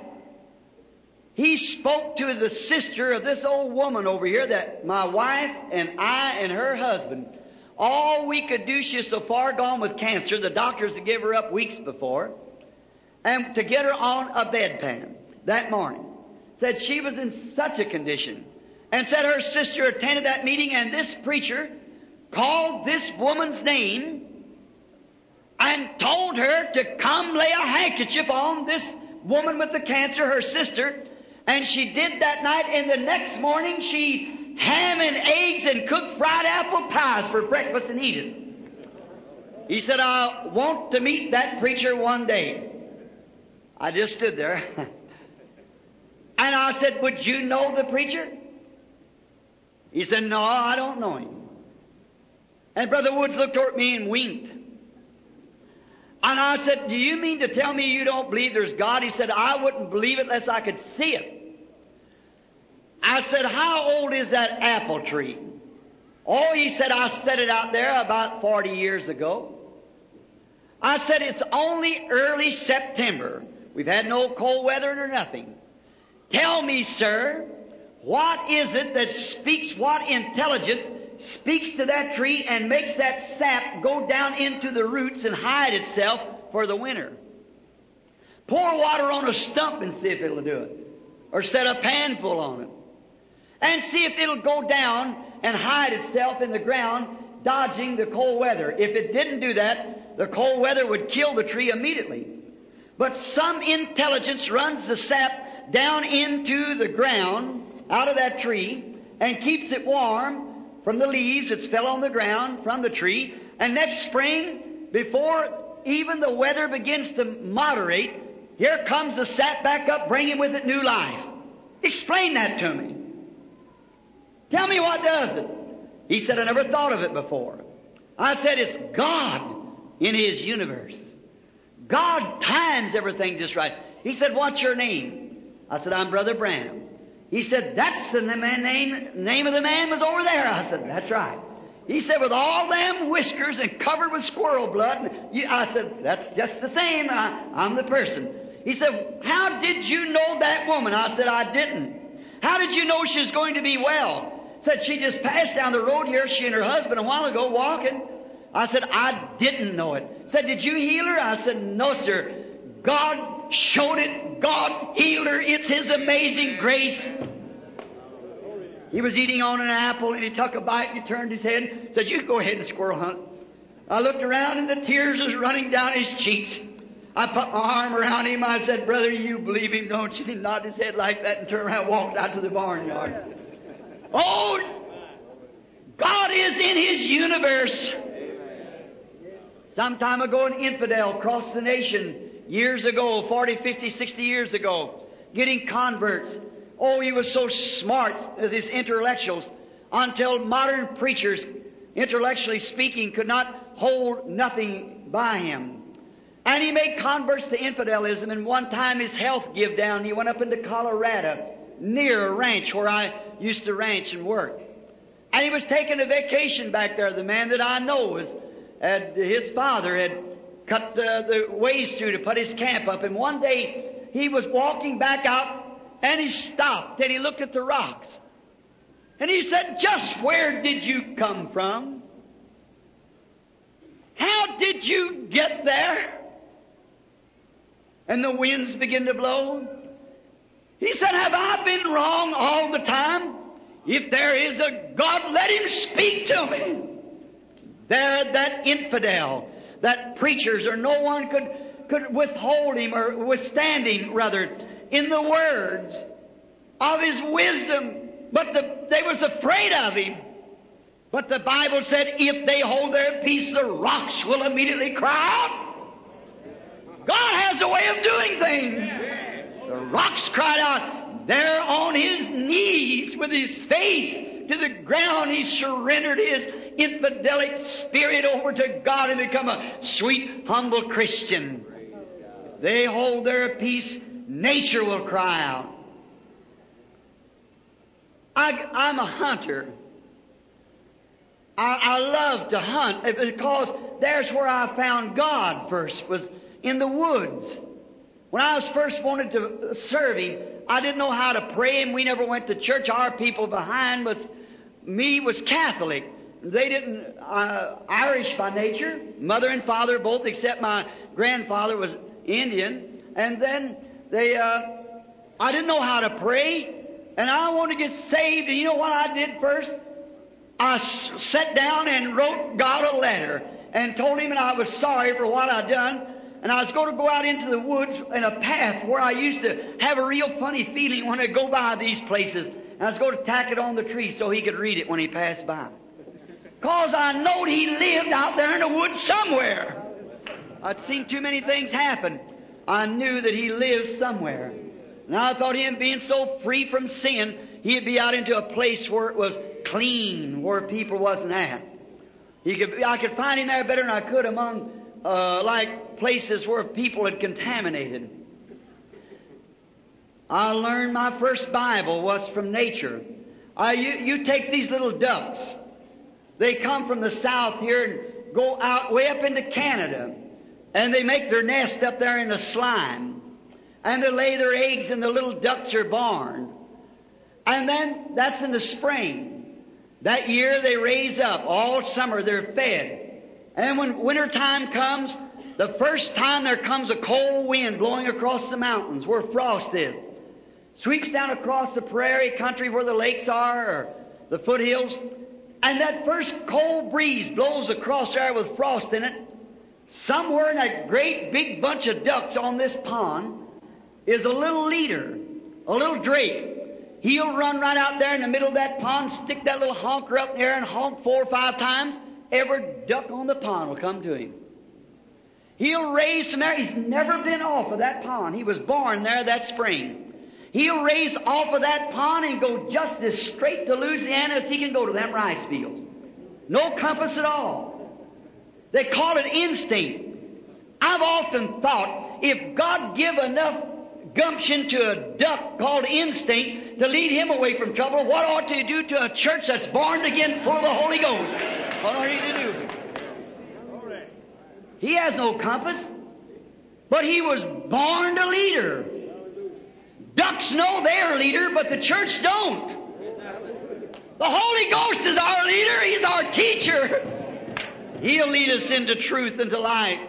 he spoke to the sister of this old woman over here that my wife and I and her husband, all we could do, she's so far gone with cancer, the doctors had given her up weeks before, and to get her on a bedpan that morning. Said she was in such a condition. And said her sister attended that meeting, and this preacher called this woman's name and told her to come lay a handkerchief on this woman with the cancer, her sister. And she did that night, and the next morning she ham and eggs and cooked fried apple pies for breakfast and eat it. He said, I want to meet that preacher one day. I just stood there. And I said, would you know the preacher? He said, no, I don't know him. And Brother Woods looked toward me and winked. And I said, do you mean to tell me you don't believe there's God? He said, I wouldn't believe it unless I could see it. I said, how old is that apple tree? Oh, he said, I set it out there about forty years ago. I said, it's only early September. We've had no cold weather or nothing. Tell me, sir, what is it that speaks, what intelligence speaks to that tree and makes that sap go down into the roots and hide itself for the winter? Pour water on a stump and see if it'll do it. Or set a pan full on it. And see if it'll go down and hide itself in the ground, dodging the cold weather. If it didn't do that, the cold weather would kill the tree immediately. But some intelligence runs the sap down into the ground, out of that tree, and keeps it warm from the leaves that fell on the ground from the tree. And next spring, before even the weather begins to moderate, here comes the sap back up, bringing with it new life. Explain that to me. Tell me what does it. He said, I never thought of it before. I said, it's God in His universe. God times everything just right. He said, what's your name? I said, I'm Brother Branham. He said, that's the man, name, name of the man was over there. I said, that's right. He said, with all them whiskers and covered with squirrel blood. You, I said, that's just the same. I, I'm the person. He said, how did you know that woman? I said, I didn't. How did you know she was going to be well? Said she just passed down the road here, she and her husband, a while ago walking. I said, I didn't know it. Said, did you heal her? I said, no, sir. God showed it. God healed her. It's His amazing grace. He was eating on an apple, and he took a bite, and he turned his head, said, you go ahead and squirrel hunt. I looked around, and the tears was running down his cheeks. I put my arm around him. I said, brother, you believe him, don't you? He nodded his head like that and turned around and walked out to the barnyard. Oh, God is in His universe. Some time ago, an infidel crossed the nation years ago, forty, fifty, sixty years ago, getting converts. Oh, he was so smart with his intellectuals until modern preachers, intellectually speaking, could not hold nothing by him. And he made converts to infidelism, and one time his health gave down. He went up into Colorado, near a ranch where I used to ranch and work. And he was taking a vacation back there. The man that I know was, had, his father had cut the, the ways through to put his camp up. And one day he was walking back out, and he stopped and he looked at the rocks. And he said, just where did you come from? How did you get there? And the winds began to blow. He said, have I been wrong all the time? If there is a God, let Him speak to me. There, that infidel, that preachers or no one could, could withhold him or withstand him, rather, in the words of his wisdom. But the, they was afraid of him. But the Bible said, if they hold their peace, the rocks will immediately cry out. God has a way of doing things. The rocks cried out. There on his knees with his face to the ground. He surrendered his infidelic spirit over to God and become a sweet, humble Christian. If they hold their peace, nature will cry out. I, I'm a hunter. I, I love to hunt because there's where I found God first, was in the woods. When I was first wanted to serve Him, I didn't know how to pray, and we never went to church. Our people behind was, me was Catholic. They didn't, uh, Irish by nature, mother and father both, except my grandfather was Indian. And then they, uh, I didn't know how to pray, and I wanted to get saved, and you know what I did first? I s- sat down and wrote God a letter and told Him that I was sorry for what I'd done. And I was going to go out into the woods in a path where I used to have a real funny feeling when I go by these places. And I was going to tack it on the tree so He could read it when He passed by. Because I knowed He lived out there in the woods somewhere. I'd seen too many things happen. I knew that He lived somewhere. And I thought Him being so free from sin, He'd be out into a place where it was clean, where people wasn't at. He could, I could find Him there better than I could among, uh, like places where people had contaminated. I learned my first Bible was from nature. I, you, you take these little ducks. They come from the south here and go out way up into Canada. And they make their nest up there in the slime. And they lay their eggs and the little ducks are born. And then that's in the spring. That year they raise up. All summer they're fed. And when winter time comes, the first time there comes a cold wind blowing across the mountains where frost is. Sweeps down across the prairie country where the lakes are, or the foothills. And that first cold breeze blows across there with frost in it. Somewhere in that great big bunch of ducks on this pond is a little leader, a little drake. He'll run right out there in the middle of that pond, stick that little honker up there and honk four or five times. Every duck on the pond will come to him. He'll raise from there. He's never been off of that pond. He was born there that spring. He'll raise off of that pond and go just as straight to Louisiana as he can go to them rice fields. No compass at all. They call it instinct. I've often thought, if God give enough gumption to a duck called instinct to lead him away from trouble, what ought he do to a church that's born again full of the Holy Ghost? What ought he to do? He has no compass, but he was born a leader. Ducks know they're a leader, but the church don't. The Holy Ghost is our leader. He's our teacher. He'll lead us into truth and to light.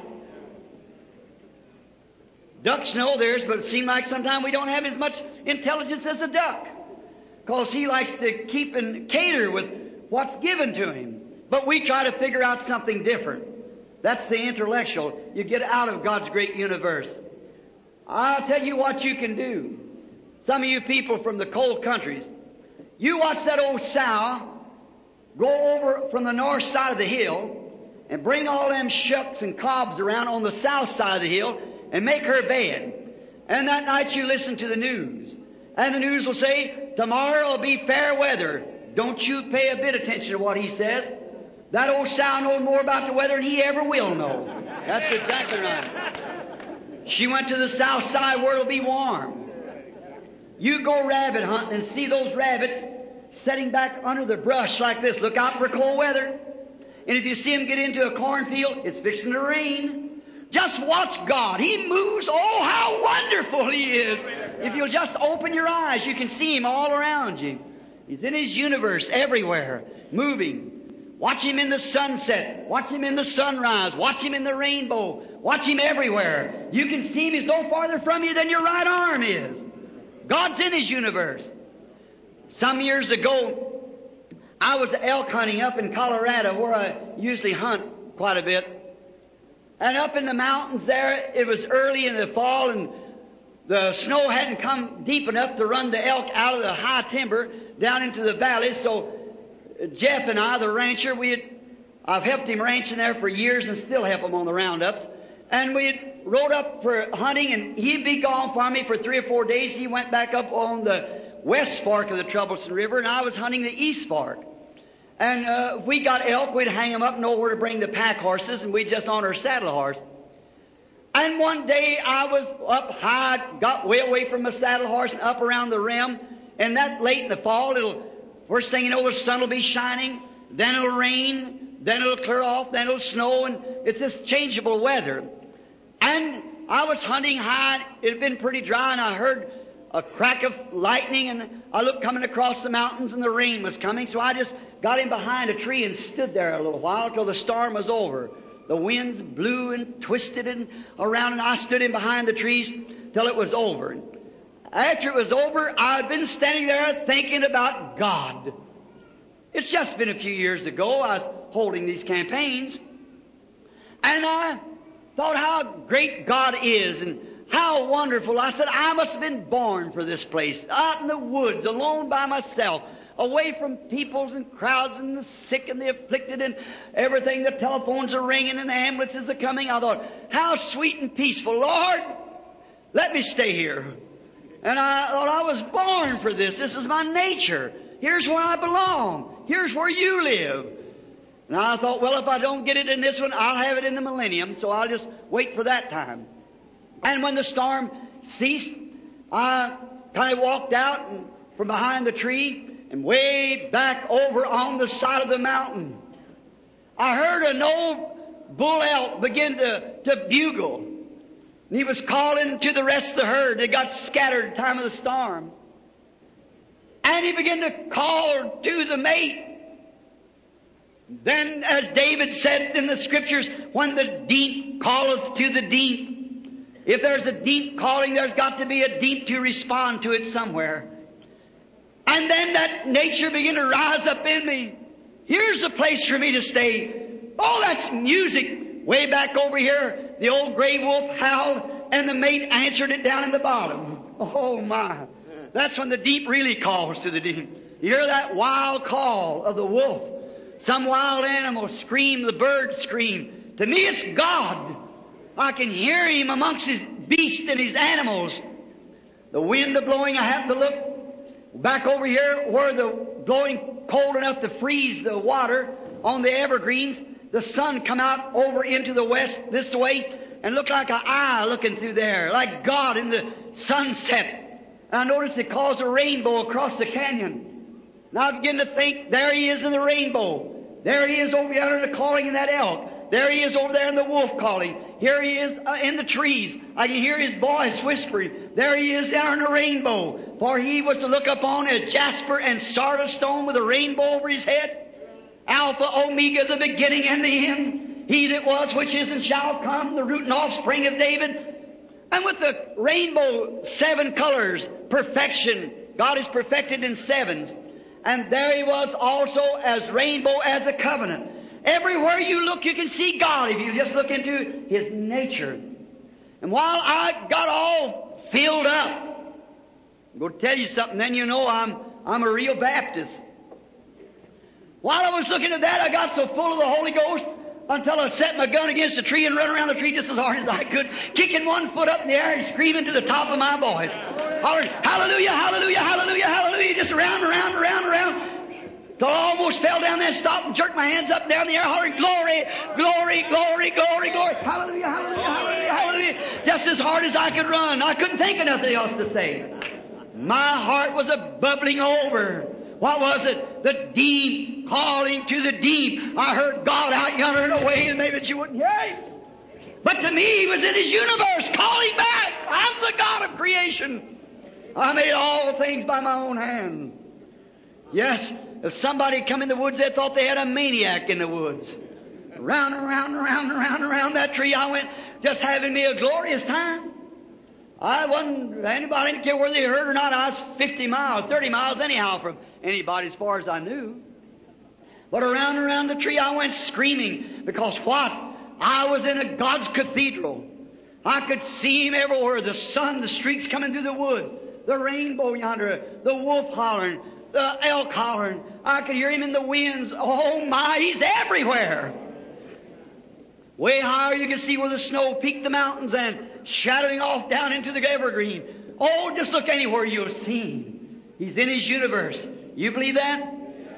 Ducks know theirs, but it seems like sometimes we don't have as much intelligence as a duck, because he likes to keep and cater with what's given to him. But we try to figure out something different. That's the intellectual. You get out of God's great universe. I'll tell you what you can do. Some of you people from the cold countries, you watch that old sow go over from the north side of the hill and bring all them shucks and cobs around on the south side of the hill and make her bed. And that night you listen to the news. And the news will say, tomorrow will be fair weather. Don't you pay a bit of attention to what he says. That old sow knows more about the weather than he ever will know. That's exactly right. She went to the south side where it'll be warm. You go rabbit hunting and see those rabbits sitting back under the brush like this. Look out for cold weather. And if you see them get into a cornfield, it's fixing to rain. Just watch God. He moves. Oh, how wonderful He is. If you'll just open your eyes, you can see Him all around you. He's in His universe everywhere, moving. Watch Him in the sunset. Watch Him in the sunrise. Watch Him in the rainbow. Watch Him everywhere. You can see Him. He's no farther from you than your right arm is. God's in His universe. Some years ago, I was elk hunting up in Colorado, where I usually hunt quite a bit. And up in the mountains there, it was early in the fall, and the snow hadn't come deep enough to run the elk out of the high timber down into the valleys. So Jeff and I, the rancher, we had, I've helped him ranching there for years and still help him on the roundups. And we had rode up for hunting, and he'd be gone for me for three or four days. He went back up on the west fork of the Troublesome River, and I was hunting the east fork. And uh, if we got elk, we'd hang them up, know where to bring the pack horses, and we'd just on our saddle horse. And one day I was up high, got way away from my saddle horse and up around the rim. And that late in the fall, it'll, first thing you know, the sun will be shining, then it'll rain, then it'll clear off, then it'll snow, and it's this changeable weather. And I was hunting high, it had been pretty dry, and I heard a crack of lightning, and I looked coming across the mountains, and the rain was coming, so I just got in behind a tree and stood there a little while till the storm was over. The winds blew and twisted and around, and I stood in behind the trees till it was over. After it was over, I'd been standing there thinking about God. It's just been a few years ago I was holding these campaigns, and I thought how great God is and how wonderful. I said, I must have been born for this place, out in the woods, alone by myself, away from peoples and crowds and the sick and the afflicted and everything. The telephones are ringing and the ambulances are coming. I thought, how sweet and peaceful. Lord, let me stay here. And I thought I was born for this. This is my nature. Here's where I belong. Here's where you live. And I thought, well, if I don't get it in this one, I'll have it in the millennium, so I'll just wait for that time. And when the storm ceased, I kind of walked out and from behind the tree and way back over on the side of the mountain, I heard an old bull elk begin to, to bugle. And he was calling to the rest of the herd. They got scattered at the time of the storm. And he began to call to the mate. Then, as David said in the Scriptures, when the deep calleth to the deep, if there's a deep calling, there's got to be a deep to respond to it somewhere. And then that nature began to rise up in me. Here's a place for me to stay. Oh, that's music. Way back over here, the old gray wolf howled, and the mate answered it down in the bottom. Oh, my. That's when the deep really calls to the deep. You hear that wild call of the wolf. Some wild animal scream, the bird scream. To me, it's God. I can hear Him amongst His beasts and His animals. The wind a blowing, I happened to look back over here where the blowing cold enough to freeze the water on the evergreens. The sun come out over into the west this way and looked like an eye looking through there, like God in the sunset. And I noticed it caused a rainbow across the canyon. And I begin to think, there He is in the rainbow. There He is over there in the calling in that elk. There He is over there in the wolf calling. Here He is uh, in the trees. I can hear His voice whispering. There He is there in the rainbow. For He was to look upon as jasper and sardis stone with a rainbow over His head. Alpha, Omega, the beginning and the end. He that was, which is, and shall come, the root and offspring of David. And with the rainbow, seven colors, perfection. God is perfected in sevens. And there He was also as rainbow as a covenant. Everywhere you look, you can see God if you just look into His nature. And while I got all filled up, I'm going to tell you something, then you know I'm, I'm a real Baptist. While I was looking at that, I got so full of the Holy Ghost until I set my gun against a tree and run around the tree just as hard as I could, kicking one foot up in the air and screaming to the top of my voice. Hollering, hallelujah, hallelujah, hallelujah, hallelujah, just around, around, around, around. Till I almost fell down there and stopped and jerked my hands up and down the air, hollering, glory, glory, glory, glory, glory, hallelujah, hallelujah, hallelujah, hallelujah, just as hard as I could run. I couldn't think of nothing else to say. My heart was a bubbling over. What was it? The deep calling to the deep. I heard God out yonder in a way and maybe that you wouldn't hear Him. But to me, He was in His universe calling back. I'm the God of creation. I made all things by my own hand. Yes, if somebody come in the woods, they thought they had a maniac in the woods. Round and round and round and round and round that tree I went, just having me a glorious time. I wasn't, anybody didn't care whether they heard or not. I was fifty miles, thirty miles anyhow from anybody as far as I knew. But around and around the tree I went screaming because what? I was in a God's cathedral. I could see Him everywhere. The sun, the streaks coming through the woods, the rainbow yonder, the wolf hollering, the elk hollering. I could hear Him in the winds. Oh my, He's everywhere. Way higher you can see where the snow peaked the mountains and shadowing off down into the evergreen. Oh, just look anywhere you'll see Him. He's in His universe. You believe that?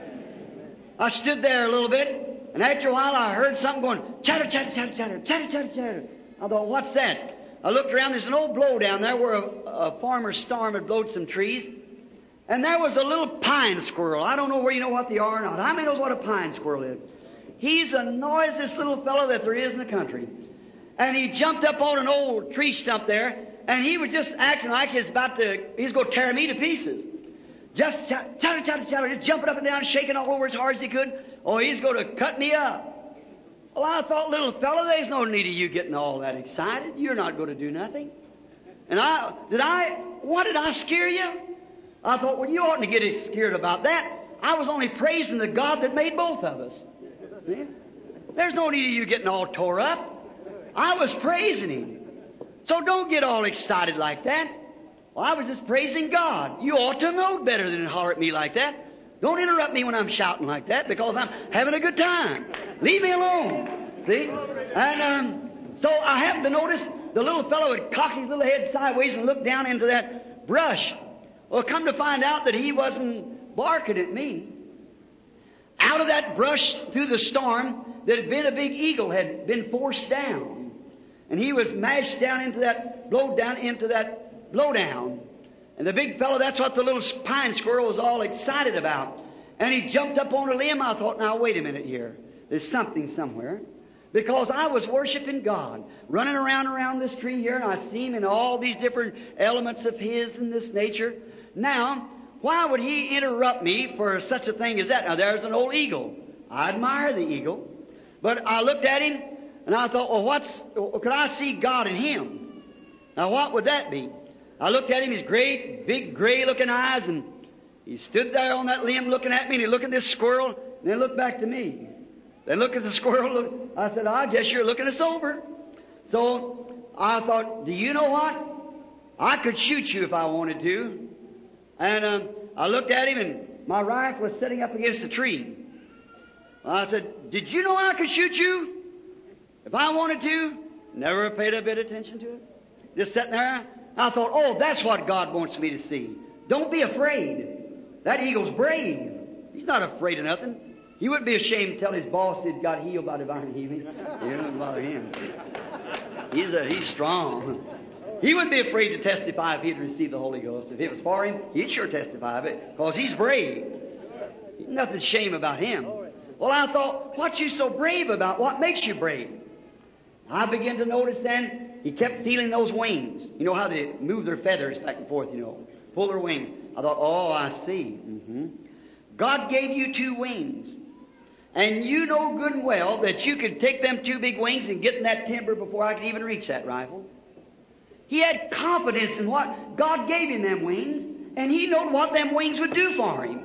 I stood there a little bit, and after a while I heard something going, chatter, chatter, chatter, chatter, chatter, chatter, chatter. I thought, what's that? I looked around, there's an old blow down there where a, a farmer's storm had blowed some trees. And there was a little pine squirrel. I don't know where you know what they are or not. How many knows what a pine squirrel is? He's the noisiest little fellow that there is in the country. And he jumped up on an old tree stump there, and he was just acting like he's about to, he's going to tear me to pieces. Just chatter, chatter, chatter, chatter, just jumping up and down, shaking all over as hard as he could. Oh, he's going to cut me up. Well, I thought, little fellow, there's no need of you getting all that excited. You're not going to do nothing. And I, did I, what did I scare you? I thought, well, you oughtn't to get scared about that. I was only praising the God that made both of us. See? There's no need of you getting all tore up. I was praising Him. So don't get all excited like that. Well, I was just praising God. You ought to know better than to holler at me like that. Don't interrupt me when I'm shouting like that because I'm having a good time. Leave me alone. See? And um, so I happened to notice the little fellow would cock his little head sideways and look down into that brush. Well, come to find out that he wasn't barking at me. Out of that brush through the storm, there had been a big eagle had been forced down. And he was mashed down into that, blowed down into that blowdown. And the big fellow, that's what the little pine squirrel was all excited about. And he jumped up on a limb. I thought, now wait a minute here. There's something somewhere. Because I was worshiping God, running around around this tree here, and I see Him in all these different elements of His in this nature. Now, why would He interrupt me for such a thing as that? Now, there's an old eagle. I admire the eagle. But I looked at him, and I thought, well, what's, could I see God in him? Now, what would that be? I looked at him, his great, big, gray-looking eyes, and he stood there on that limb looking at me, and he looked at this squirrel, and then looked back to me. Then looked at the squirrel. Look, I said, I guess you're looking us over. So I thought, do you know what? I could shoot you if I wanted to. And um, I looked at him, and my rifle was sitting up against a tree. I said, did you know I could shoot you if I wanted to? Never paid a bit of attention to it. Just sitting there. I thought, oh, that's what God wants me to see. Don't be afraid. That eagle's brave. He's not afraid of nothing. He wouldn't be ashamed to tell his boss he'd got healed by divine healing. It wouldn't bother him. He's a, he's strong. He wouldn't be afraid to testify if he'd received the Holy Ghost. If it was for him, he'd sure testify of it, because he's brave. Nothing shame about him. Well, I thought, what's you so brave about? What makes you brave? I began to notice then, he kept feeling those wings. You know how they move their feathers back and forth, you know. Pull their wings. I thought, oh, I see. Mm-hmm. God gave you two wings. And you know good and well that you could take them two big wings and get in that timber before I could even reach that rifle. He had confidence in what God gave him them wings, and he knew what them wings would do for him.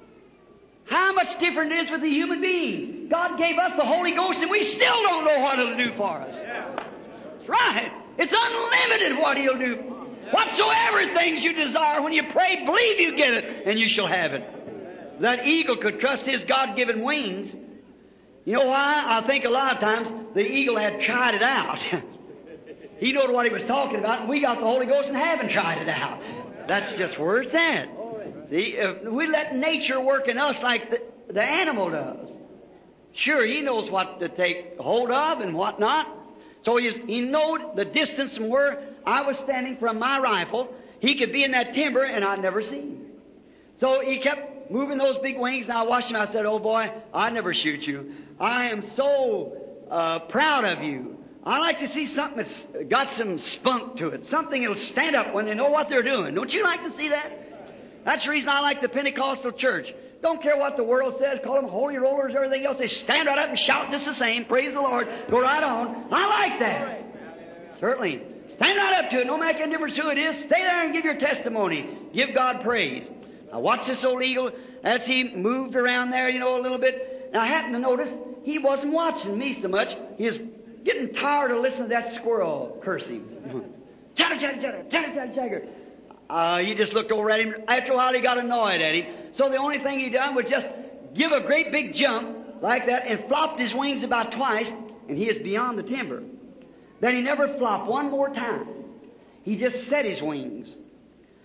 How much different it is with a human being. God gave us the Holy Ghost, and we still don't know what it'll do for us. That's right. It's unlimited what He'll do. Whatsoever things you desire, when you pray, believe you get it, and you shall have it. That eagle could trust his God-given wings. You know why? I think a lot of times the eagle had tried it out. He knew what he was talking about, and we got the Holy Ghost and haven't tried it out. That's just where it's at. See, if we let nature work in us like the, the animal does. Sure, he knows what to take hold of and what not. So he, he knowed the distance from where I was standing from my rifle. He could be in that timber, and I'd never see him. So he kept moving those big wings, and I watched him. I said, oh boy, I'd never shoot you. I am so uh, proud of you. I like to see something that's got some spunk to it. Something that'll stand up when they know what they're doing. Don't you like to see that? That's the reason I like the Pentecostal church. Don't care what the world says. Call them holy rollers or everything else. They stand right up and shout just the same. Praise the Lord. Go right on. I like that. Certainly. Stand right up to it. No matter what difference who it is. Stay there and give your testimony. Give God praise. Now watch this old eagle as he moved around there, you know, a little bit. Now I happened to notice he wasn't watching me so much. He was getting tired of listening to that squirrel cursing. Chatter, chatter, chatter, chatter, chatter, chatter. Uh, he just looked over at him. After a while, he got annoyed at him. So the only thing he done was just give a great big jump like that and flopped his wings about twice, and he is beyond the timber. Then he never flopped one more time. He just set his wings.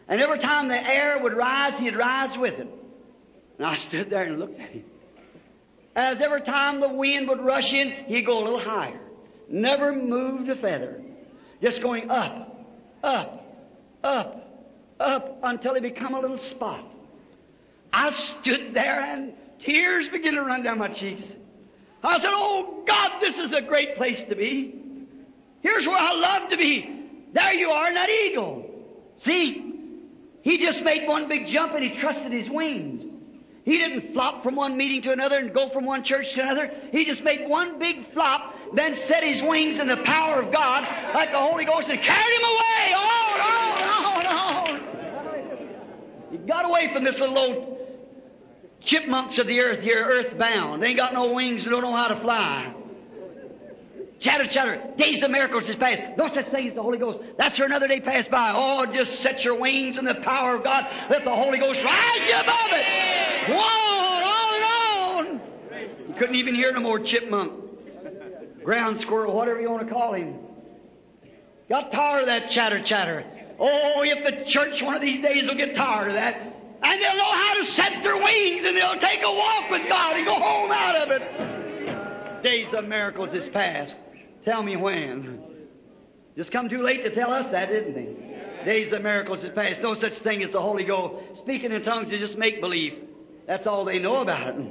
And every time the air would rise, he'd rise with it. And I stood there and looked at him. As every time the wind would rush in, he'd go a little higher. Never moved a feather. Just going up, up, up, up, until he become a little spot. I stood there and tears began to run down my cheeks. I said, oh God, this is a great place to be. Here's where I love to be. There you are in that eagle. See, he just made one big jump and he trusted his wings. He didn't flop from one meeting to another and go from one church to another. He just made one big flop, then set his wings in the power of God like the Holy Ghost and carried him away. On, on, on, on. He got away from this little old chipmunks of the earth here, earthbound. They ain't got no wings and don't know how to fly. Chatter, chatter. Days of miracles is past. No such thing as the Holy Ghost. That's where another day passed by. Oh, just set your wings in the power of God. Let the Holy Ghost rise you above it. On, on and on. You couldn't even hear no more chipmunk, ground squirrel, whatever you want to call him. Got tired of that chatter, chatter. Oh, if the church one of these days will get tired of that, and they'll know how to set their wings, and they'll take a walk with God and go home out of it. Days of miracles is past. Tell me when. Just come too late to tell us that, didn't they? Days of miracles is past. No such thing as the Holy Ghost. Speaking in tongues is just make-believe. That's all they know about it.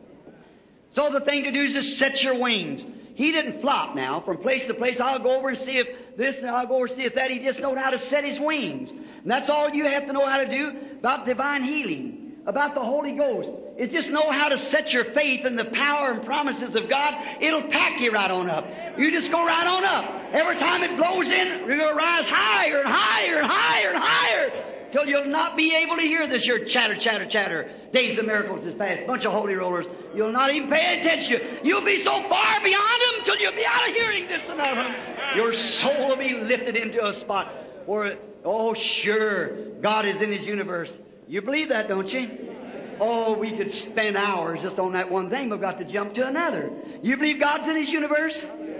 So the thing to do is just set your wings. He didn't flop now from place to place. I'll go over and see if this and I'll go over and see if that. He just knowed how to set his wings. And that's all you have to know how to do about divine healing, about the Holy Ghost. It's just know how to set your faith in the power and promises of God. It'll pack you right on up. You just go right on up. Every time it blows in, you're going to rise higher and higher and higher and higher till you'll not be able to hear this your chatter, chatter, chatter. Days of miracles is past. Bunch of holy rollers. You'll not even pay attention. You'll be so far beyond them till you'll be out of hearing this and of them. Your soul will be lifted into a spot where, oh sure, God is in His universe. You believe that, don't you? Oh, we could spend hours just on that one thing, but we've got to jump to another. You believe God's in His universe?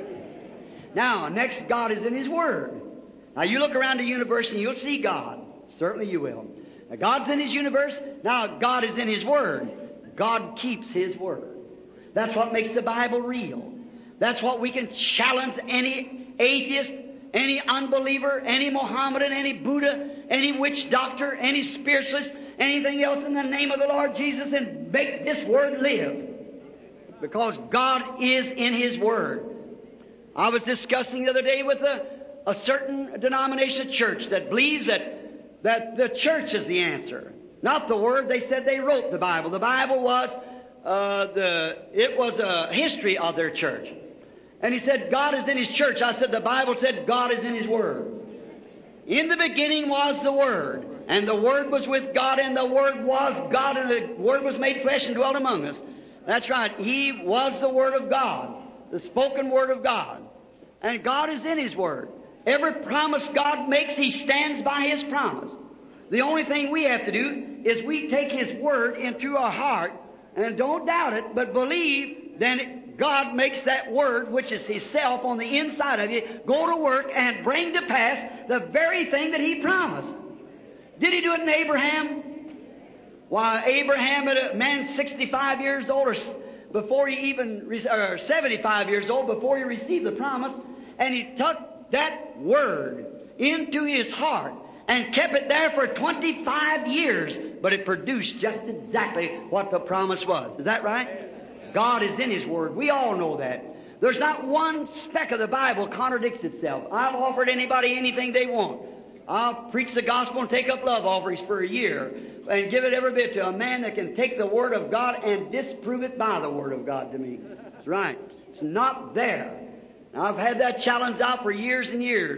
Now, next, God is in His Word. Now, you look around the universe and you'll see God. Certainly you will. Now, God's in His universe. Now, God is in His Word. God keeps His Word. That's what makes the Bible real. That's what we can challenge any atheist, any unbeliever, any Mohammedan, any Buddha, any witch doctor, any spiritualist, anything else in the name of the Lord Jesus and make this Word live. Because God is in His Word. I was discussing the other day with a, a certain denomination of church that believes that, that the church is the answer. Not the Word. They said they wrote the Bible. The Bible was, uh, the, it was a history of their church. And he said, God is in His church. I said, the Bible said God is in His Word. In the beginning was the Word. And the Word was with God, and the Word was God, and the Word was made flesh and dwelt among us. That's right. He was the Word of God, the spoken Word of God. And God is in His Word. Every promise God makes, He stands by His promise. The only thing we have to do is we take His Word into our heart, and don't doubt it, but believe, then God makes that Word, which is His self on the inside of you, go to work and bring to pass the very thing that He promised. Did He do it in Abraham? Why, Abraham, at a man sixty-five years old, or before he even, or seventy-five years old, before he received the promise, and he took that Word into his heart and kept it there for twenty-five years, but it produced just exactly what the promise was. Is that right? God is in His Word. We all know that. There's not one speck of the Bible contradicts itself. I've offered anybody anything they want. I'll preach the gospel and take up love offerings for a year and give it every bit to a man that can take the Word of God and disprove it by the Word of God to me. That's right. It's not there. Now, I've had that challenge out for years and years.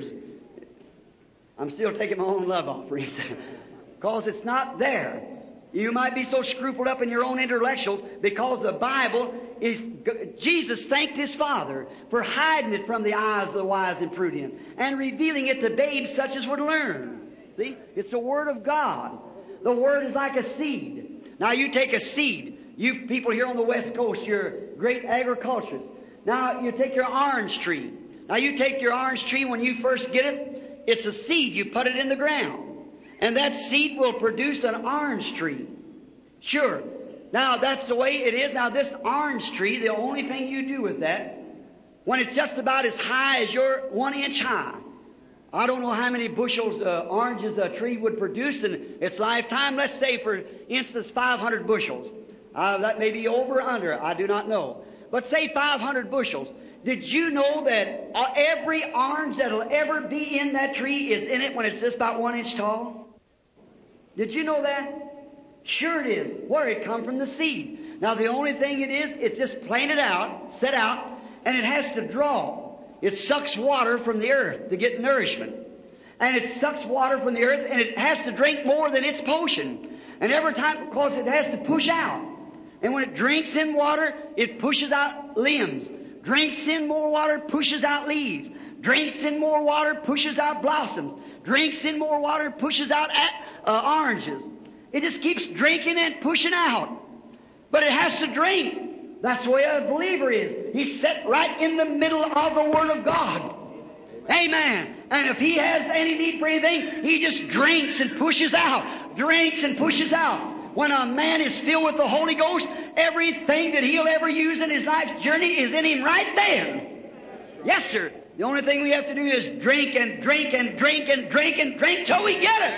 I'm still taking my own love offerings because it's not there. You might be so scrupled up in your own intellectuals because the Bible is, Jesus thanked His Father for hiding it from the eyes of the wise and prudent and revealing it to babes such as would learn. See? It's the Word of God. The Word is like a seed. Now you take a seed. You people here on the West Coast, you're great agriculturists. Now you take your orange tree. Now you take your orange tree when you first get it, it's a seed. You put it in the ground. And that seed will produce an orange tree. Sure. Now, that's the way it is. Now, this orange tree, the only thing you do with that, when it's just about as high as your one inch high, I don't know how many bushels uh, oranges a tree would produce in its lifetime. Let's say, for instance, five hundred bushels. Uh, that may be over or under. I do not know. But say five hundred bushels. Did you know that uh, every orange that will ever be in that tree is in it when it's just about one inch tall? Did you know that? Sure it is. Where it come from the seed. Now the only thing it is, it's just planted out, set out, and it has to draw. It sucks water from the earth to get nourishment. And it sucks water from the earth, and it has to drink more than its potion. And every time, because it has to push out. And when it drinks in water, it pushes out limbs. Drinks in more water, pushes out leaves. Drinks in more water, pushes out blossoms. Drinks in more water, pushes out uh, oranges. It just keeps drinking and pushing out. But it has to drink. That's the way a believer is. He's set right in the middle of the Word of God. Amen. And if he has any need for anything, he just drinks and pushes out. Drinks and pushes out. When a man is filled with the Holy Ghost, everything that he'll ever use in his life's journey is in him right then. Yes, sir. The only thing we have to do is drink and drink and drink and drink and drink till we get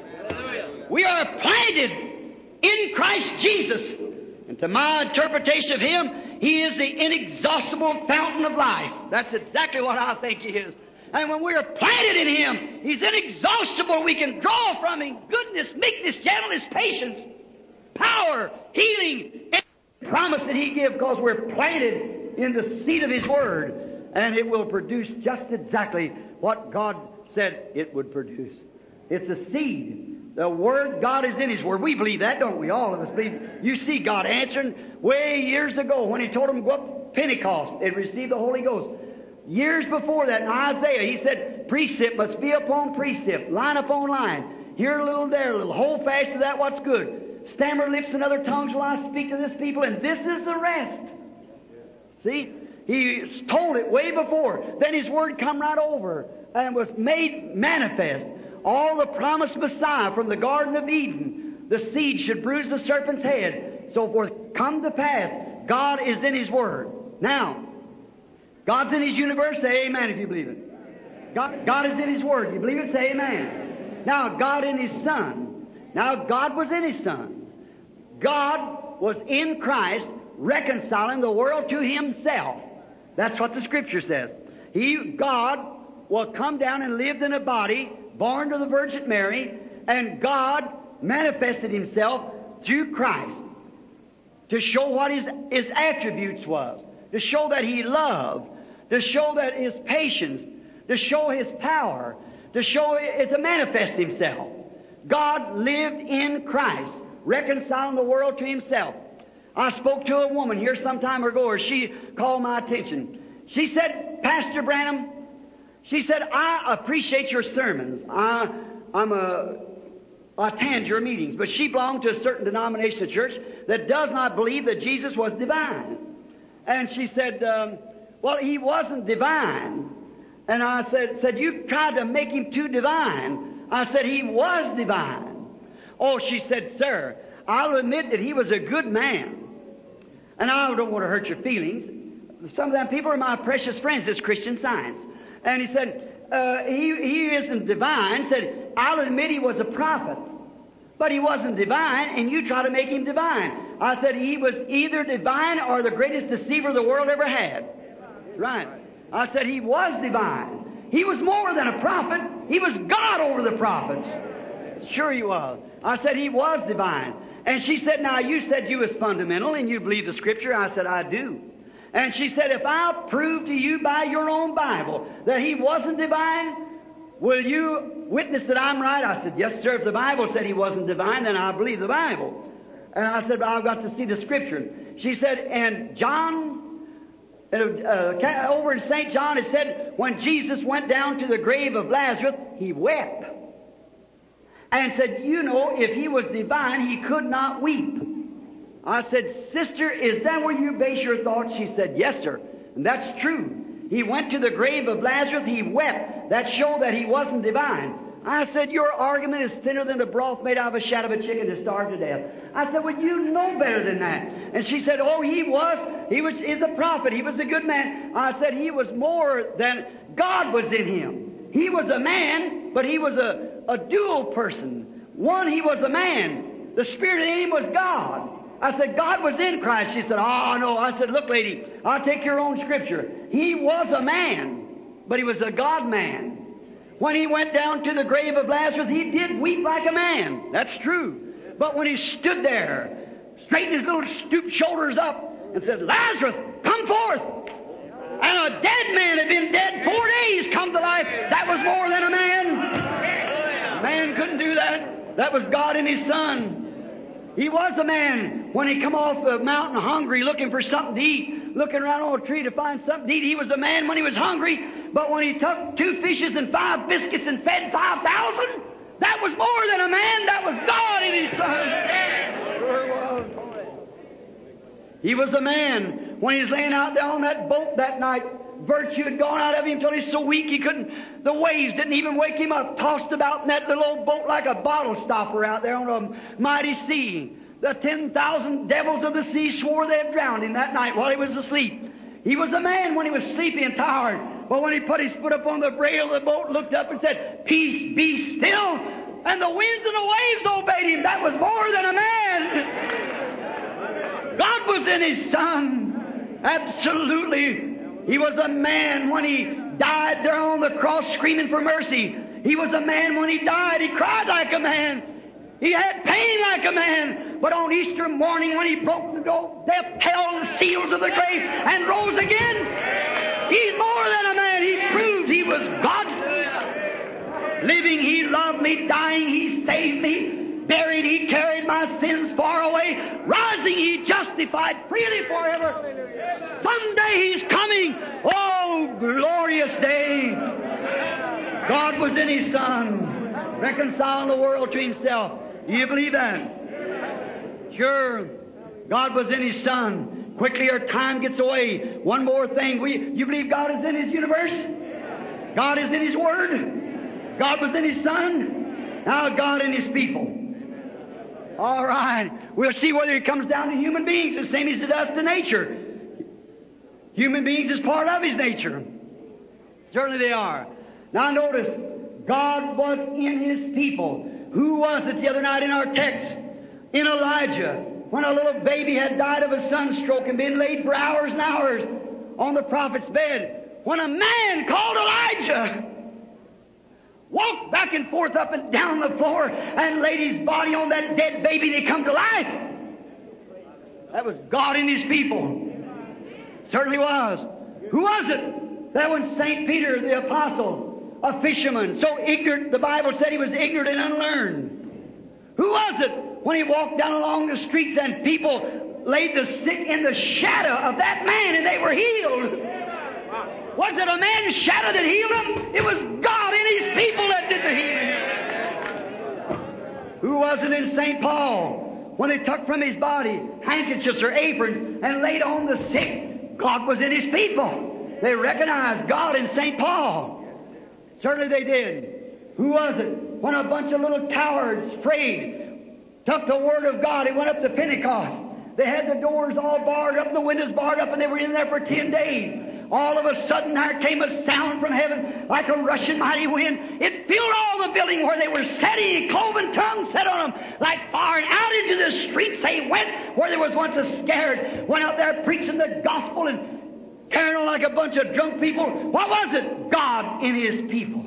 it. We are planted in Christ Jesus. And to my interpretation of Him, He is the inexhaustible fountain of life. That's exactly what I think He is. And when we are planted in Him, He's inexhaustible. We can draw from Him goodness, meekness, gentleness, patience, power, healing, and promise that He gives, because we're planted in the seed of His Word. And it will produce just exactly what God said it would produce. It's a seed. The Word, God is in His Word. We believe that, don't we? All of us believe. You see God answering way years ago when He told them to go up Pentecost and receive the Holy Ghost. Years before that in Isaiah, He said, precept must be upon precept, line upon line. Here a little, there a little. Hold fast to that what's good. Stammer lips and other tongues will I speak to this people, and this is the rest. See? He told it way before. Then His Word come right over and was made manifest. All the promised Messiah from the Garden of Eden, the seed should bruise the serpent's head, so forth, come to pass. God is in His Word. Now, God's in His universe. Say amen if you believe it. God, God is in His Word. You believe it? Say amen. Now, God in His Son. Now, God was in His Son. God was in Christ reconciling the world to Himself. That's what the Scripture says. He, God, will come down and lived in a body, born to the Virgin Mary, and God manifested Himself through Christ to show what His, His attributes was, to show that He loved, to show that His patience, to show His power, to show it to manifest Himself. God lived in Christ, reconciling the world to Himself. I spoke to a woman here some time ago, or she called my attention. She said, Pastor Branham, she said, I appreciate your sermons. I, I'm a, I attend your meetings. But she belonged to a certain denomination of church that does not believe that Jesus was divine. And she said, um, well, He wasn't divine. And I said, said, you tried to make Him too divine. I said, He was divine. Oh, she said, sir, I'll admit that He was a good man. And I don't want to hurt your feelings. Some of them people are my precious friends. It's Christian Science. And he said, uh, he, he isn't divine. Said, I'll admit He was a prophet. But He wasn't divine, and you try to make Him divine. I said, He was either divine or the greatest deceiver the world ever had. Right. I said, He was divine. He was more than a prophet. He was God over the prophets. Sure He was. I said, He was divine. And she said, now you said you was fundamental and you believe the Scripture. I said, I do. And she said, if I'll prove to you by your own Bible that He wasn't divine, will you witness that I'm right? I said, yes, sir. If the Bible said He wasn't divine, then I believe the Bible. And I said, but I've got to see the Scripture. She said, and John, uh, uh, over in Saint John, it said, when Jesus went down to the grave of Lazarus, He wept. And said, you know, if He was divine, He could not weep. I said, sister, is that where you base your thoughts? She said, yes, sir. And that's true. He went to the grave of Lazarus, He wept. That showed that He wasn't divine. I said, your argument is thinner than the broth made out of a shat of a chicken to starve to death. I said, well, you know better than that. And she said, oh, he was. He was is a prophet. He was a good man. I said, he was more than God was in him. He was a man, but he was a, a dual person. One, he was a man. The Spirit in him was God. I said, God was in Christ. She said, oh, no. I said, look, lady, I'll take your own scripture. He was a man, but he was a God man. When he went down to the grave of Lazarus, he did weep like a man. That's true. But when he stood there, straightened his little stooped shoulders up and said, Lazarus, come forth. And a dead man had been dead four days come to life. That was more than a man. Man couldn't do that. That was God and His Son. He was a man when he come off the mountain hungry, looking for something to eat, looking around on a tree to find something to eat. He was a man when he was hungry, but when he took two fishes and five biscuits and fed five thousand, that was more than a man. That was God and His Son. Sure was. He was a man when he was laying out there on that boat that night. Virtue had gone out of him until he's so weak he couldn't, the waves didn't even wake him up. Tossed about in that little old boat like a bottle stopper out there on a mighty sea. The ten thousand devils of the sea swore they had drowned him that night while he was asleep. He was a man when he was sleepy and tired. But when he put his foot up on the rail of the boat, looked up and said, peace, be still. And the winds and the waves obeyed him. That was more than a man. God was in His Son. Absolutely. He was a man when He died there on the cross screaming for mercy. He was a man when He died. He cried like a man. He had pain like a man. But on Easter morning when He broke the door, death held the seals of the grave and rose again, He's more than a man. He proved He was God. Living, He loved me. Dying, He saved me. Buried, He carried my sins far away. Rising, He justified freely forever. Someday He's coming. Oh, glorious day. God was in His Son, reconciling the world to Himself. Do you believe that? Sure. God was in His Son. Quickly our time gets away. One more thing. We, you believe God is in His universe? God is in His Word? God was in His Son? Now God in His people. All right. We'll see whether it comes down to human beings the same as it does to nature. Human beings is part of His nature. Certainly they are. Now notice, God was in His people. Who was it the other night in our text? In Elijah, when a little baby had died of a sunstroke and been laid for hours and hours on the prophet's bed. When a man called Elijah walked back and forth up and down the floor and laid his body on that dead baby and he come to life. That was God in His people. Certainly was. Who was it? That was Saint Peter, the apostle, a fisherman, so ignorant, the Bible said he was ignorant and unlearned. Who was it when he walked down along the streets and people laid the sick in the shadow of that man and they were healed? Was it a man's shadow that healed them? It was God in His people that did the healing. Who was it in Saint Paul when they took from his body handkerchiefs or aprons and laid on the sick? God was in His people. They recognized God in Saint Paul. Certainly they did. Who was it when a bunch of little cowards, afraid, took the Word of God and went up to Pentecost? They had the doors all barred up, the windows barred up, and they were in there for ten days. All of a sudden there came a sound from heaven like a rushing mighty wind. It filled all the building where they were sitting. Cloven tongues set on them like fire. And out into the streets they went where there was once a scared. Went out there preaching the gospel and carrying on like a bunch of drunk people. What was it? God in His people.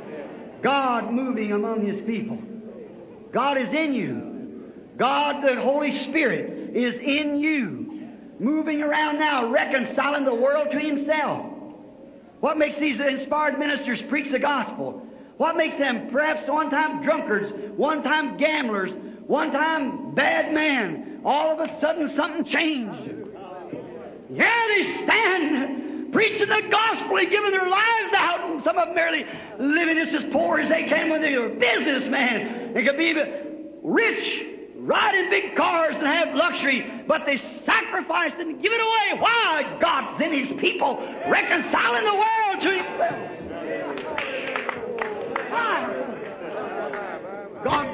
God moving among His people. God is in you. God, the Holy Spirit, is in you. Moving around now, reconciling the world to Himself. What makes these inspired ministers preach the gospel? What makes them perhaps one time drunkards, one time gamblers, one time bad men? All of a sudden something changed. Yeah, they stand preaching the gospel and giving their lives out. And some of them merely living just as poor as they can when they were businessmen. They could be rich, ride in big cars and have luxury, but they sacrificed and give it away. Why? God's in His people, reconciling the world to Himself. Why?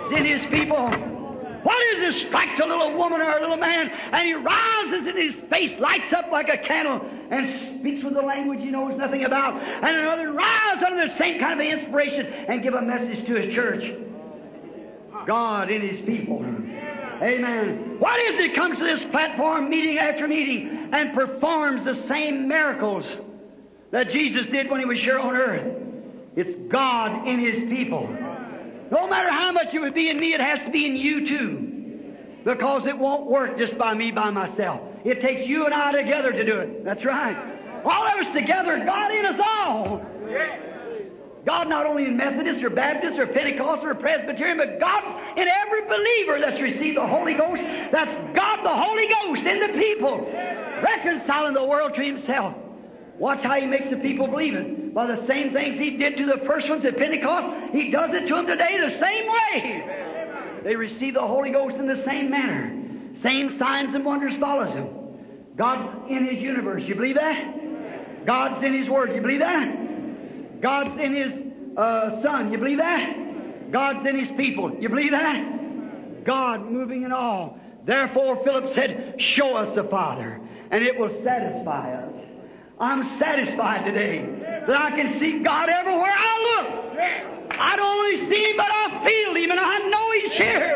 in His people. What is it? Strikes a little woman or a little man, and he rises and his face lights up like a candle and speaks with a language he knows nothing about. And another rises under the same kind of inspiration and give a message to his church. God in His people. Amen. What is it comes to this platform meeting after meeting and performs the same miracles that Jesus did when He was here on earth? It's God in His people. No matter how much it would be in me, it has to be in you too. Because it won't work just by me, by myself. It takes you and I together to do it. That's right. All of us together, God in us all. God not only in Methodist or Baptist or Pentecostal or Presbyterian, but God in every believer that's received the Holy Ghost. That's God the Holy Ghost in the people, reconciling the world to Himself. Watch how He makes the people believe it. By the same things He did to the first ones at Pentecost, He does it to them today the same way. They receive the Holy Ghost in the same manner. Same signs and wonders follows them. God's in His universe. You believe that? God's in His Word. You believe that? God's in His uh, Son. You believe that? God's in His people. You believe that? God moving in all. Therefore Philip said, show us the Father, and it will satisfy us. I'm satisfied today that I can see God everywhere I look. I don't only see Him, but I feel Him, and I know He's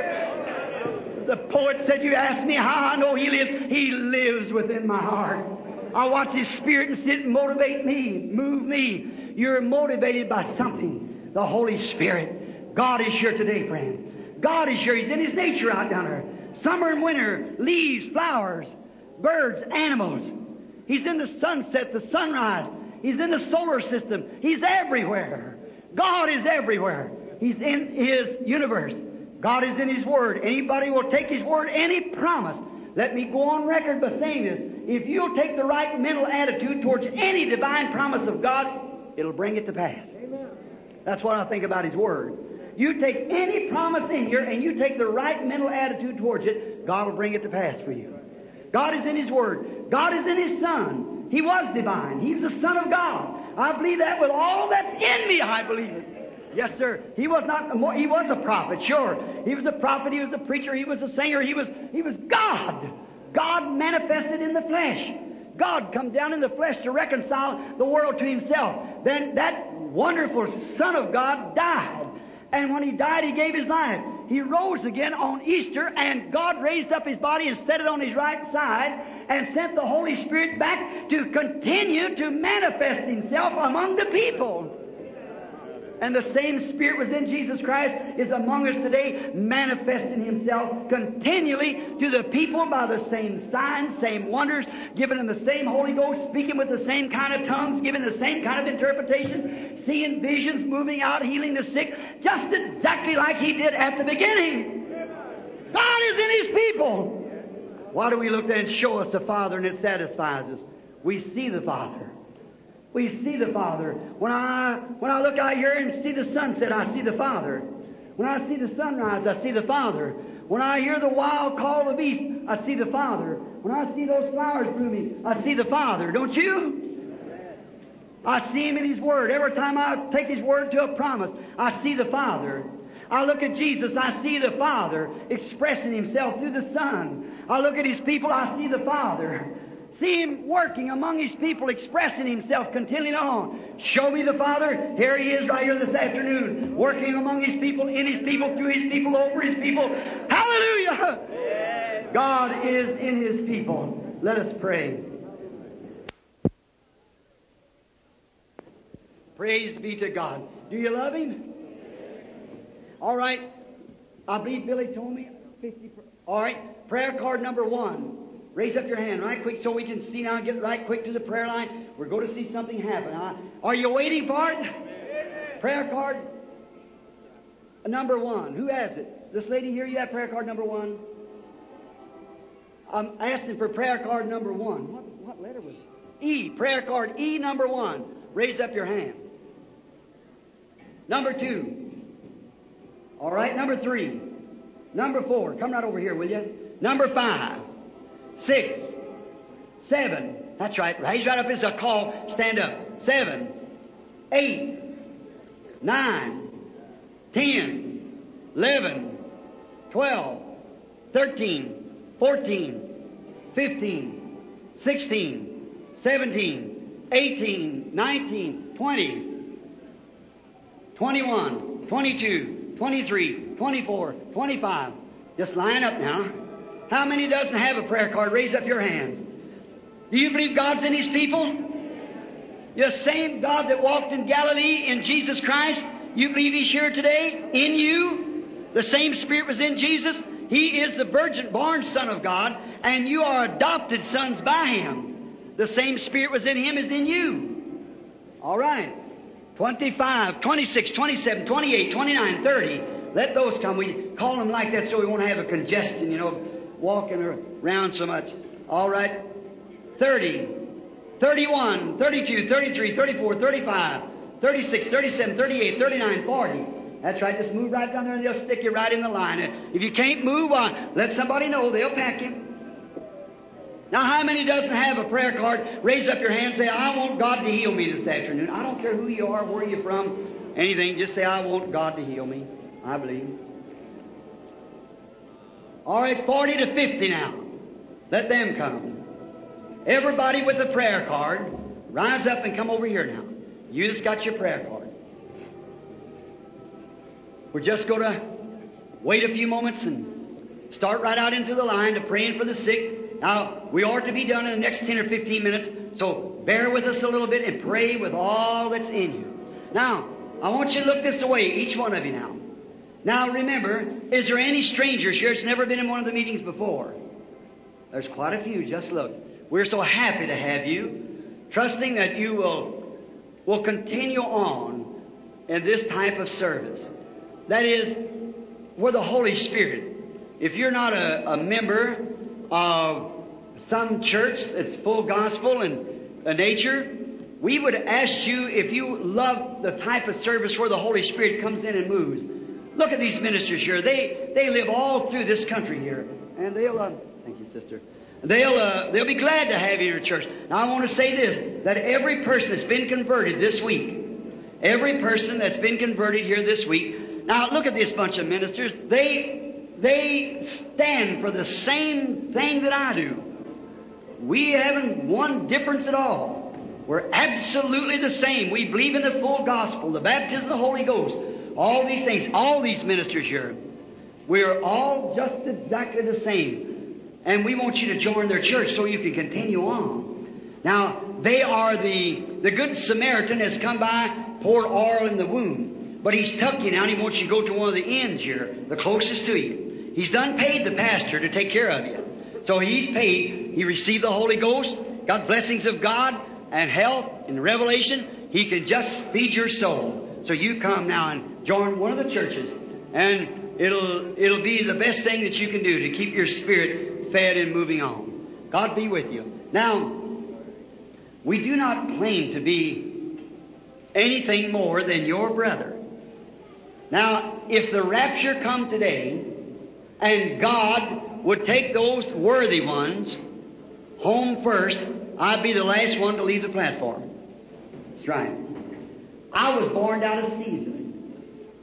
here. The poet said, you ask me how I know He lives. He lives within my heart. I watch His Spirit and sit and motivate me, move me. You're motivated by something. The Holy Spirit. God is here today, friends. God is here. He's in His nature out down there. Summer and winter, leaves, flowers, birds, animals. He's in the sunset, the sunrise. He's in the solar system. He's everywhere. God is everywhere. He's in His universe. God is in His Word. Anybody will take His Word, any promise. Let me go on record by saying this. If you'll take the right mental attitude towards any divine promise of God, it'll bring it to pass. Amen. That's what I think about His Word. You take any promise in here and you take the right mental attitude towards it, God will bring it to pass for you. God is in His Word. God is in His Son. He was divine. He's the Son of God. I believe that with all that's in me, I believe it. Yes, sir. He was not. He was a prophet, sure. He was a prophet. He was a preacher. He was a singer. He was. He was God. God manifested in the flesh. God come down in the flesh to reconcile the world to Himself. Then that wonderful Son of God died. And when He died, He gave His life. He rose again on Easter, and God raised up His body and set it on His right side and sent the Holy Spirit back to continue to manifest Himself among the people. And the same Spirit was in Jesus Christ is among us today, manifesting Himself continually to the people by the same signs, same wonders, giving them the same Holy Ghost, speaking with the same kind of tongues, giving the same kind of interpretation, seeing visions, moving out, healing the sick, just exactly like He did at the beginning. God is in His people. Why do we look there and show us the Father and it satisfies us? We see the Father. We see the Father. When I when I look out here and see the sunset, I see the Father. When I see the sunrise, I see the Father. When I hear the wild call of the beast, I see the Father. When I see those flowers blooming, I see the Father. Don't you? I see Him in His Word. Every time I take His Word to a promise, I see the Father. I look at Jesus, I see the Father expressing Himself through the Son. I look at His people, I see the Father. See Him working among His people, expressing Himself, continuing on. Show me the Father. Here He is right here this afternoon, working among His people, in His people, through His people, over His people. Hallelujah! Yes. God is in His people. Let us pray. Praise be to God. Do you love Him? All right. I believe Billy told me. fifty. All right. Prayer card number one. Raise up your hand right quick so we can see now and get right quick to the prayer line. We're going to see something happen. Huh? Are you waiting for it? Amen. Prayer card number one. Who has it? This lady here, you have prayer card number one? I'm asking for prayer card number one. What, what letter was it? E. Prayer card E number one. Raise up your hand. Number two. All right, number three. Number four. Come right over here, will you? Number five. Six, seven, that's right, raise right up as a call, stand up. Seven, eight, nine, ten, eleven, twelve, thirteen, fourteen, fifteen, sixteen, seventeen, eighteen, nineteen, twenty, twenty-one, twenty-two, twenty-three, twenty-four, twenty-five. Just line up now. How many doesn't have a prayer card? Raise up your hands. Do you believe God's in His people? The same God that walked in Galilee in Jesus Christ, you believe He's here today in you? The same Spirit was in Jesus. He is the virgin-born Son of God, and you are adopted sons by Him. The same Spirit was in Him as in you. All right. twenty-five, twenty-six, twenty-seven, twenty-eight, twenty-nine, thirty. Let those come. We call them like that so we won't have a congestion, you know, walking around so much. All right. thirty, thirty-one, thirty-two, thirty-three, thirty-four, thirty-five, thirty-six, thirty-seven, thirty-eight, thirty-nine, forty. That's right. Just move right down there and they'll stick you right in the line. If you can't move, uh, let somebody know. They'll pack you. Now, how many doesn't have a prayer card? Raise up your hand and say, I want God to heal me this afternoon. I don't care who you are, where you're from, anything. Just say, I want God to heal me. I believe. All right, forty to fifty now. Let them come. Everybody with a prayer card, rise up and come over here now. You just got your prayer cards. We're just going to wait a few moments and start right out into the line to praying for the sick. Now, we ought to be done in the next ten or fifteen minutes, so bear with us a little bit and pray with all that's in you. Now, I want you to look this way, each one of you now. Now, remember, is there any strangers here that's never been in one of the meetings before? There's quite a few. Just look. We're so happy to have you, trusting that you will, will continue on in this type of service. That is, for the Holy Spirit. If you're not a, a member of some church that's full gospel and a nature, we would ask you if you love the type of service where the Holy Spirit comes in and moves. Look at these ministers here. They they live all through this country here, and they'll. Uh, thank you, sister. They'll uh, they'll be glad to have you in your church. Now I want to say this: that every person that's been converted this week, every person that's been converted here this week. Now look at this bunch of ministers. They they stand for the same thing that I do. We haven't one difference at all. We're absolutely the same. We believe in the full gospel, the baptism of the Holy Ghost. All these things, all these ministers here, we're all just exactly the same. And we want you to join their church so you can continue on. Now, they are the, the Good Samaritan has come by, poured oil in the wound. But He's tucked you now and He wants you to go to one of the ends here, the closest to you. He's done paid the pastor to take care of you. So He's paid. He received the Holy Ghost, got blessings of God and health and revelation. He can just feed your soul. So you come now and join one of the churches, and it'll it'll be the best thing that you can do to keep your spirit fed and moving on. God be with you. Now, we do not claim to be anything more than your brother. Now, if the rapture come today, and God would take those worthy ones home first, I'd be the last one to leave the platform. That's right. I was born out of season.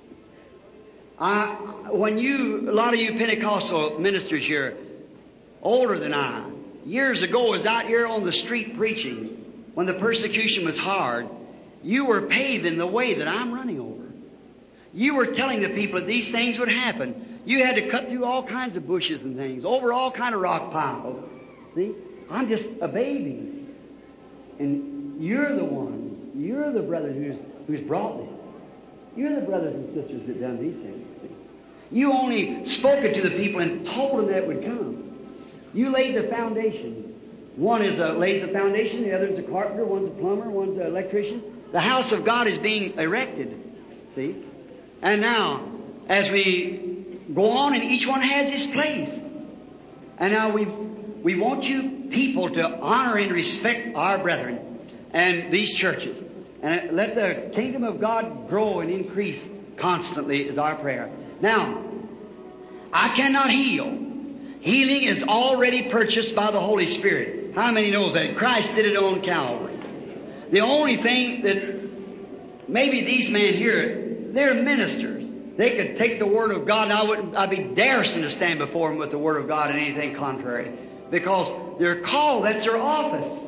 I, when you, a lot of you Pentecostal ministers here, older than I, years ago was out here on the street preaching when the persecution was hard. You were paving the way that I'm running over. You were telling the people that these things would happen. You had to cut through all kinds of bushes and things, over all kinds of rock piles. See? I'm just a baby. And you're the ones, you're the brother who's who's brought this. You're the brothers and sisters that done these things. You only spoke it to the people and told them that it would come. You laid the foundation. One is a, lays the foundation, the other is a carpenter, one's a plumber, one's an electrician. The house of God is being erected. See? And now, as we go on, and each one has his place. And now we we want you people to honor and respect our brethren and these churches. And let the kingdom of God grow and increase constantly is our prayer. Now, I cannot heal. Healing is already purchased by the Holy Spirit. How many knows that? Christ did it on Calvary. The only thing that maybe these men here, they're ministers. they could take the Word of God, and I wouldn't, I'd be daresome to stand before them with the Word of God and anything contrary. Because they're called, that's their office.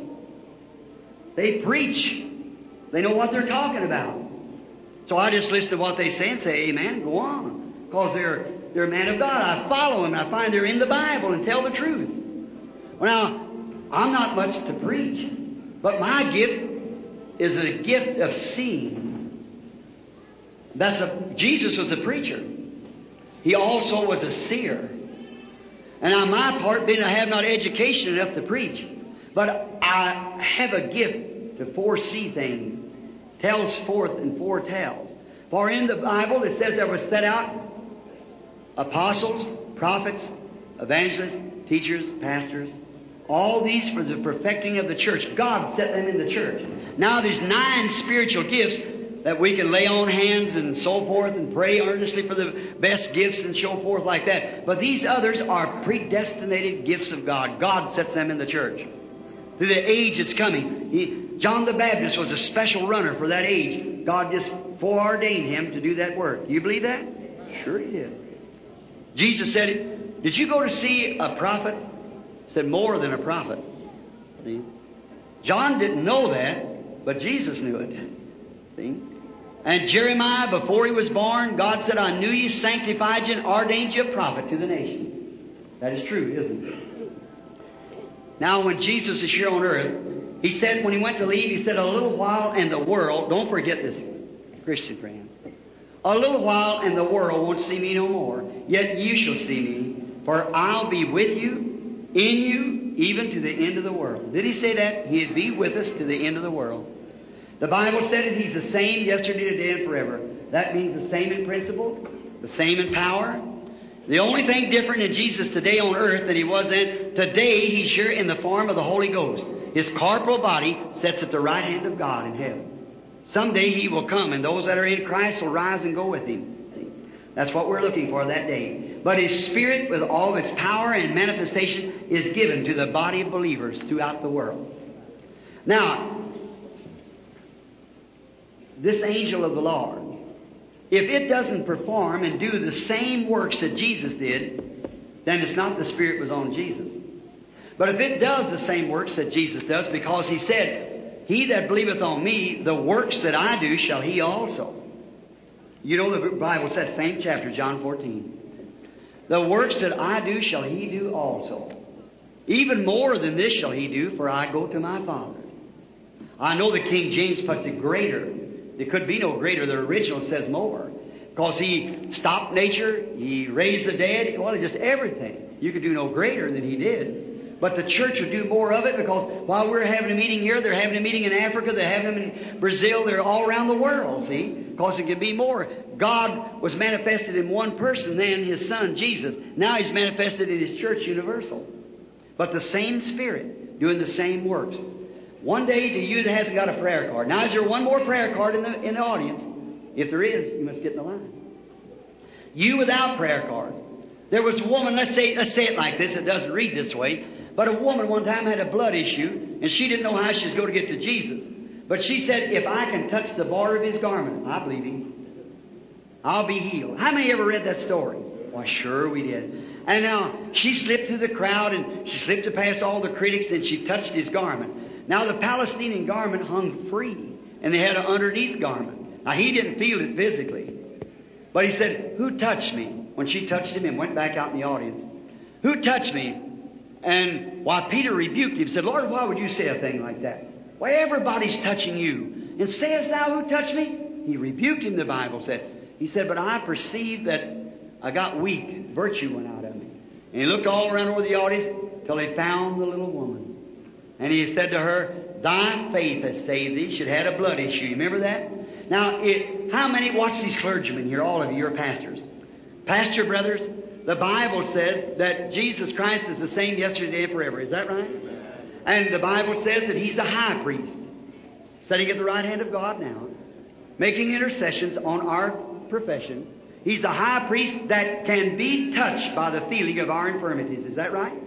They preach. They know what they're talking about. So I just listen to what they say and say, amen, go on. Because they're, they're a man of God. I follow them, and I find they're in the Bible and tell the truth. Well, now, I'm not much to preach, but my gift is a gift of seeing. That's a, Jesus was a preacher. He also was a seer. And on my part, being I have not education enough to preach, but I have a gift to foresee things, tells forth and foretells. For in the Bible it says there was set out apostles, prophets, evangelists, teachers, pastors, all these for the perfecting of the church. God set them in the church. Now there's nine spiritual gifts that we can lay on hands and so forth and pray earnestly for the best gifts and so forth like that. But these others are predestinated gifts of God. God sets them in the church. Through the age that's coming. He, John the Baptist was a special runner for that age. God just foreordained him to do that work. Do you believe that? Sure he did. Jesus said, did you go to see a prophet? He said, more than a prophet. See? John didn't know that, but Jesus knew it. See? And Jeremiah, before he was born, God said, I knew you, sanctified you, and ordained you a prophet to the nations. That is true, isn't it? Now, when Jesus is here on earth, he said, when he went to leave, he said, a little while and the world, don't forget this, Christian friend, a little while and the world won't see me no more, yet you shall see me, for I'll be with you, in you, even to the end of the world. Did he say that? He'd be with us to the end of the world. The Bible said that he's the same yesterday, today, and forever. That means the same in principle, the same in power. The only thing different in Jesus today on earth than he was then, today he's here in the form of the Holy Ghost. His corporal body sits at the right hand of God in heaven. Someday he will come, and those that are in Christ will rise and go with him. That's what we're looking for that day. But his Spirit, with all of its power and manifestation, is given to the body of believers throughout the world. Now, this angel of the Lord, if it doesn't perform and do the same works that Jesus did, then it's not the Spirit was on Jesus. But if it does the same works that Jesus does, because he said, he that believeth on me, the works that I do shall he also. You know the Bible says, same chapter, John fourteen. The works that I do shall he do also. Even more than this shall he do, for I go to my Father. I know the King James puts it greater. There could be no greater. The original says more. Because he stopped nature, he raised the dead, well, just everything. You could do no greater than he did. But the church would do more of it, because while we're having a meeting here, they're having a meeting in Africa, they're having them in Brazil, they're all around the world, see? Because it can be more. God was manifested in one person then, his Son, Jesus. Now he's manifested in his church universal. But the same Spirit, doing the same works. One day to you that hasn't got a prayer card. Now is there one more prayer card in the, in the audience? If there is, you must get in the line. You without prayer cards. There was a woman, let's say, let's say it like this, it doesn't read this way, but a woman one time had a blood issue, and she didn't know how she was going to get to Jesus. But she said, if I can touch the border of his garment, I believe him, I'll be healed. How many ever read that story? Why, sure we did. And now, she slipped through the crowd, and she slipped past all the critics, and she touched his garment. Now, the Palestinian garment hung free, and they had an underneath garment. Now, he didn't feel it physically. But he said, who touched me? When she touched him and went back out in the audience. Who touched me? And why, Peter rebuked him, said, Lord, why would you say a thing like that? Why, everybody's touching you. And sayest thou who touched me? He rebuked him, the Bible said. He said, but I perceived that I got weak. Virtue went out of me. And he looked all around over the audience till he found the little woman. And he said to her, thy faith has saved thee. She had a blood issue. You remember that? Now, it, how many, watch these clergymen here, all of you, you're pastors. Pastor brothers, the Bible said that Jesus Christ is the same yesterday and forever. Is that right? And the Bible says that he's the high priest, sitting at the right hand of God now, making intercessions on our profession. He's the high priest that can be touched by the feeling of our infirmities. Is that right?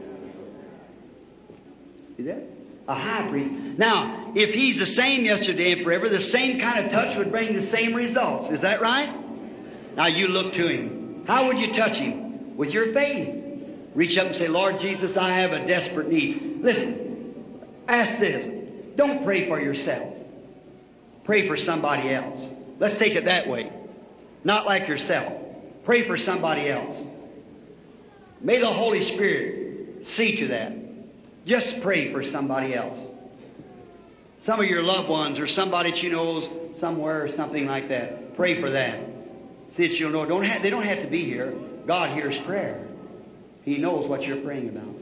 See that? A high priest. Now, if he's the same yesterday and forever, the same kind of touch would bring the same results. Is that right? Now you look to Him. How would you touch Him? With your faith. Reach up and say, Lord Jesus, I have a desperate need. Listen, ask this. Don't pray for yourself. Pray for somebody else. Let's take it that way. Not like yourself. Pray for somebody else. May the Holy Spirit see to that. Just pray for somebody else. Some of your loved ones or somebody that you know somewhere or something like that. Pray for that. See that you'll know. Don't have, they don't have to be here. God hears prayer. He knows what you're praying about.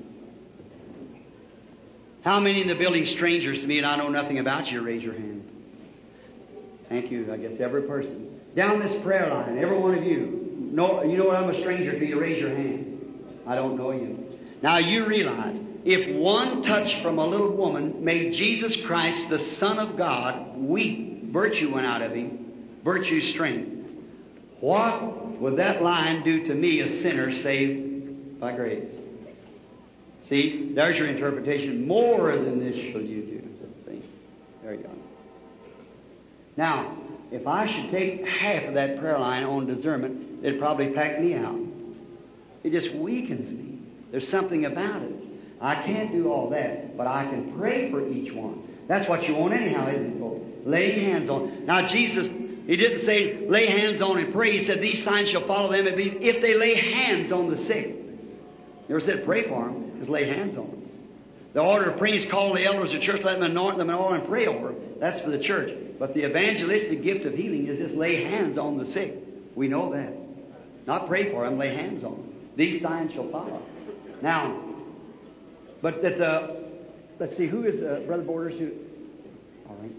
How many in the building strangers to me and I know nothing about you? Raise your hand. Thank you. I guess every person. Down this prayer line, every one of you. Know, you know what? I'm a stranger to you. Raise your hand. I don't know you. Now you realize, if one touch from a little woman made Jesus Christ, the Son of God, weak, virtue went out of Him, virtue strength. What would that line do to me, a sinner saved by grace? See, there's your interpretation. More than this shall you do. See? There you go. Now, if I should take half of that prayer line on discernment, it'd probably pack me out. It just weakens me. There's something about it. I can't do all that, but I can pray for each one. That's what you want anyhow, isn't it, folks? Lay hands on. Now, Jesus, He didn't say lay hands on and pray. He said these signs shall follow them if they lay hands on the sick. He never said pray for them. Just lay hands on them. The order of praying is called the elders of the church. Let them anoint them and oil and pray over them. That's for the church. But the evangelistic gift of healing is just lay hands on the sick. We know that. Not pray for them, lay hands on them. These signs shall follow. Now, but that, uh, let's see, who is uh, Brother Borders? Who? All right.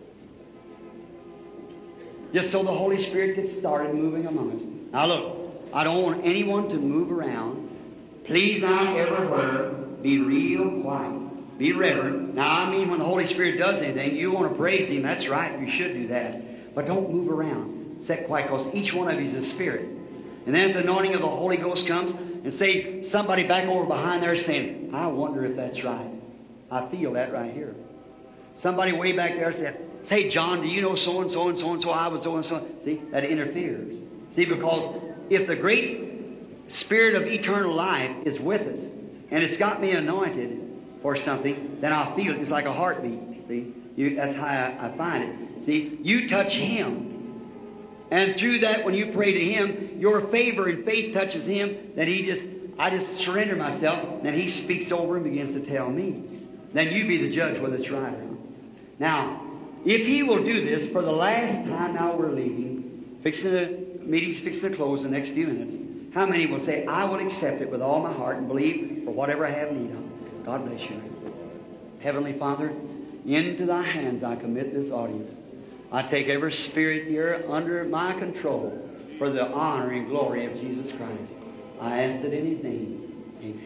Just so the Holy Spirit gets started moving among us. Now look, I don't want anyone to move around. Please now, everywhere, be real quiet. Be reverent. Now, I mean, when the Holy Spirit does anything, you want to praise Him. That's right. You should do that. But don't move around. Sit quiet, because each one of you is a spirit. And then if the anointing of the Holy Ghost comes, and say somebody back over behind there saying, I wonder if that's right. I feel that right here. Somebody way back there said, say, John, do you know so-and-so and so-and-so? I was so-and-so. See, that interferes. See, because if the great Spirit of eternal life is with us, and it's got me anointed for something, then I'll feel it. It's like a heartbeat. See, you, that's how I, I find it. See, you touch Him. And through that, when you pray to Him, your favor and faith touches Him, then He just, I just surrender myself, then He speaks over and begins to tell me. Then you be the judge whether it's right or wrong. Now, if He will do this for the last time now we're leaving, fixing the meeting's fixing to close in the next few minutes, how many will say, I will accept it with all my heart and believe for whatever I have need of? God bless you. Heavenly Father, into Thy hands I commit this audience. I take every spirit here under my control for the honor and glory of Jesus Christ. I ask it in His name. Amen.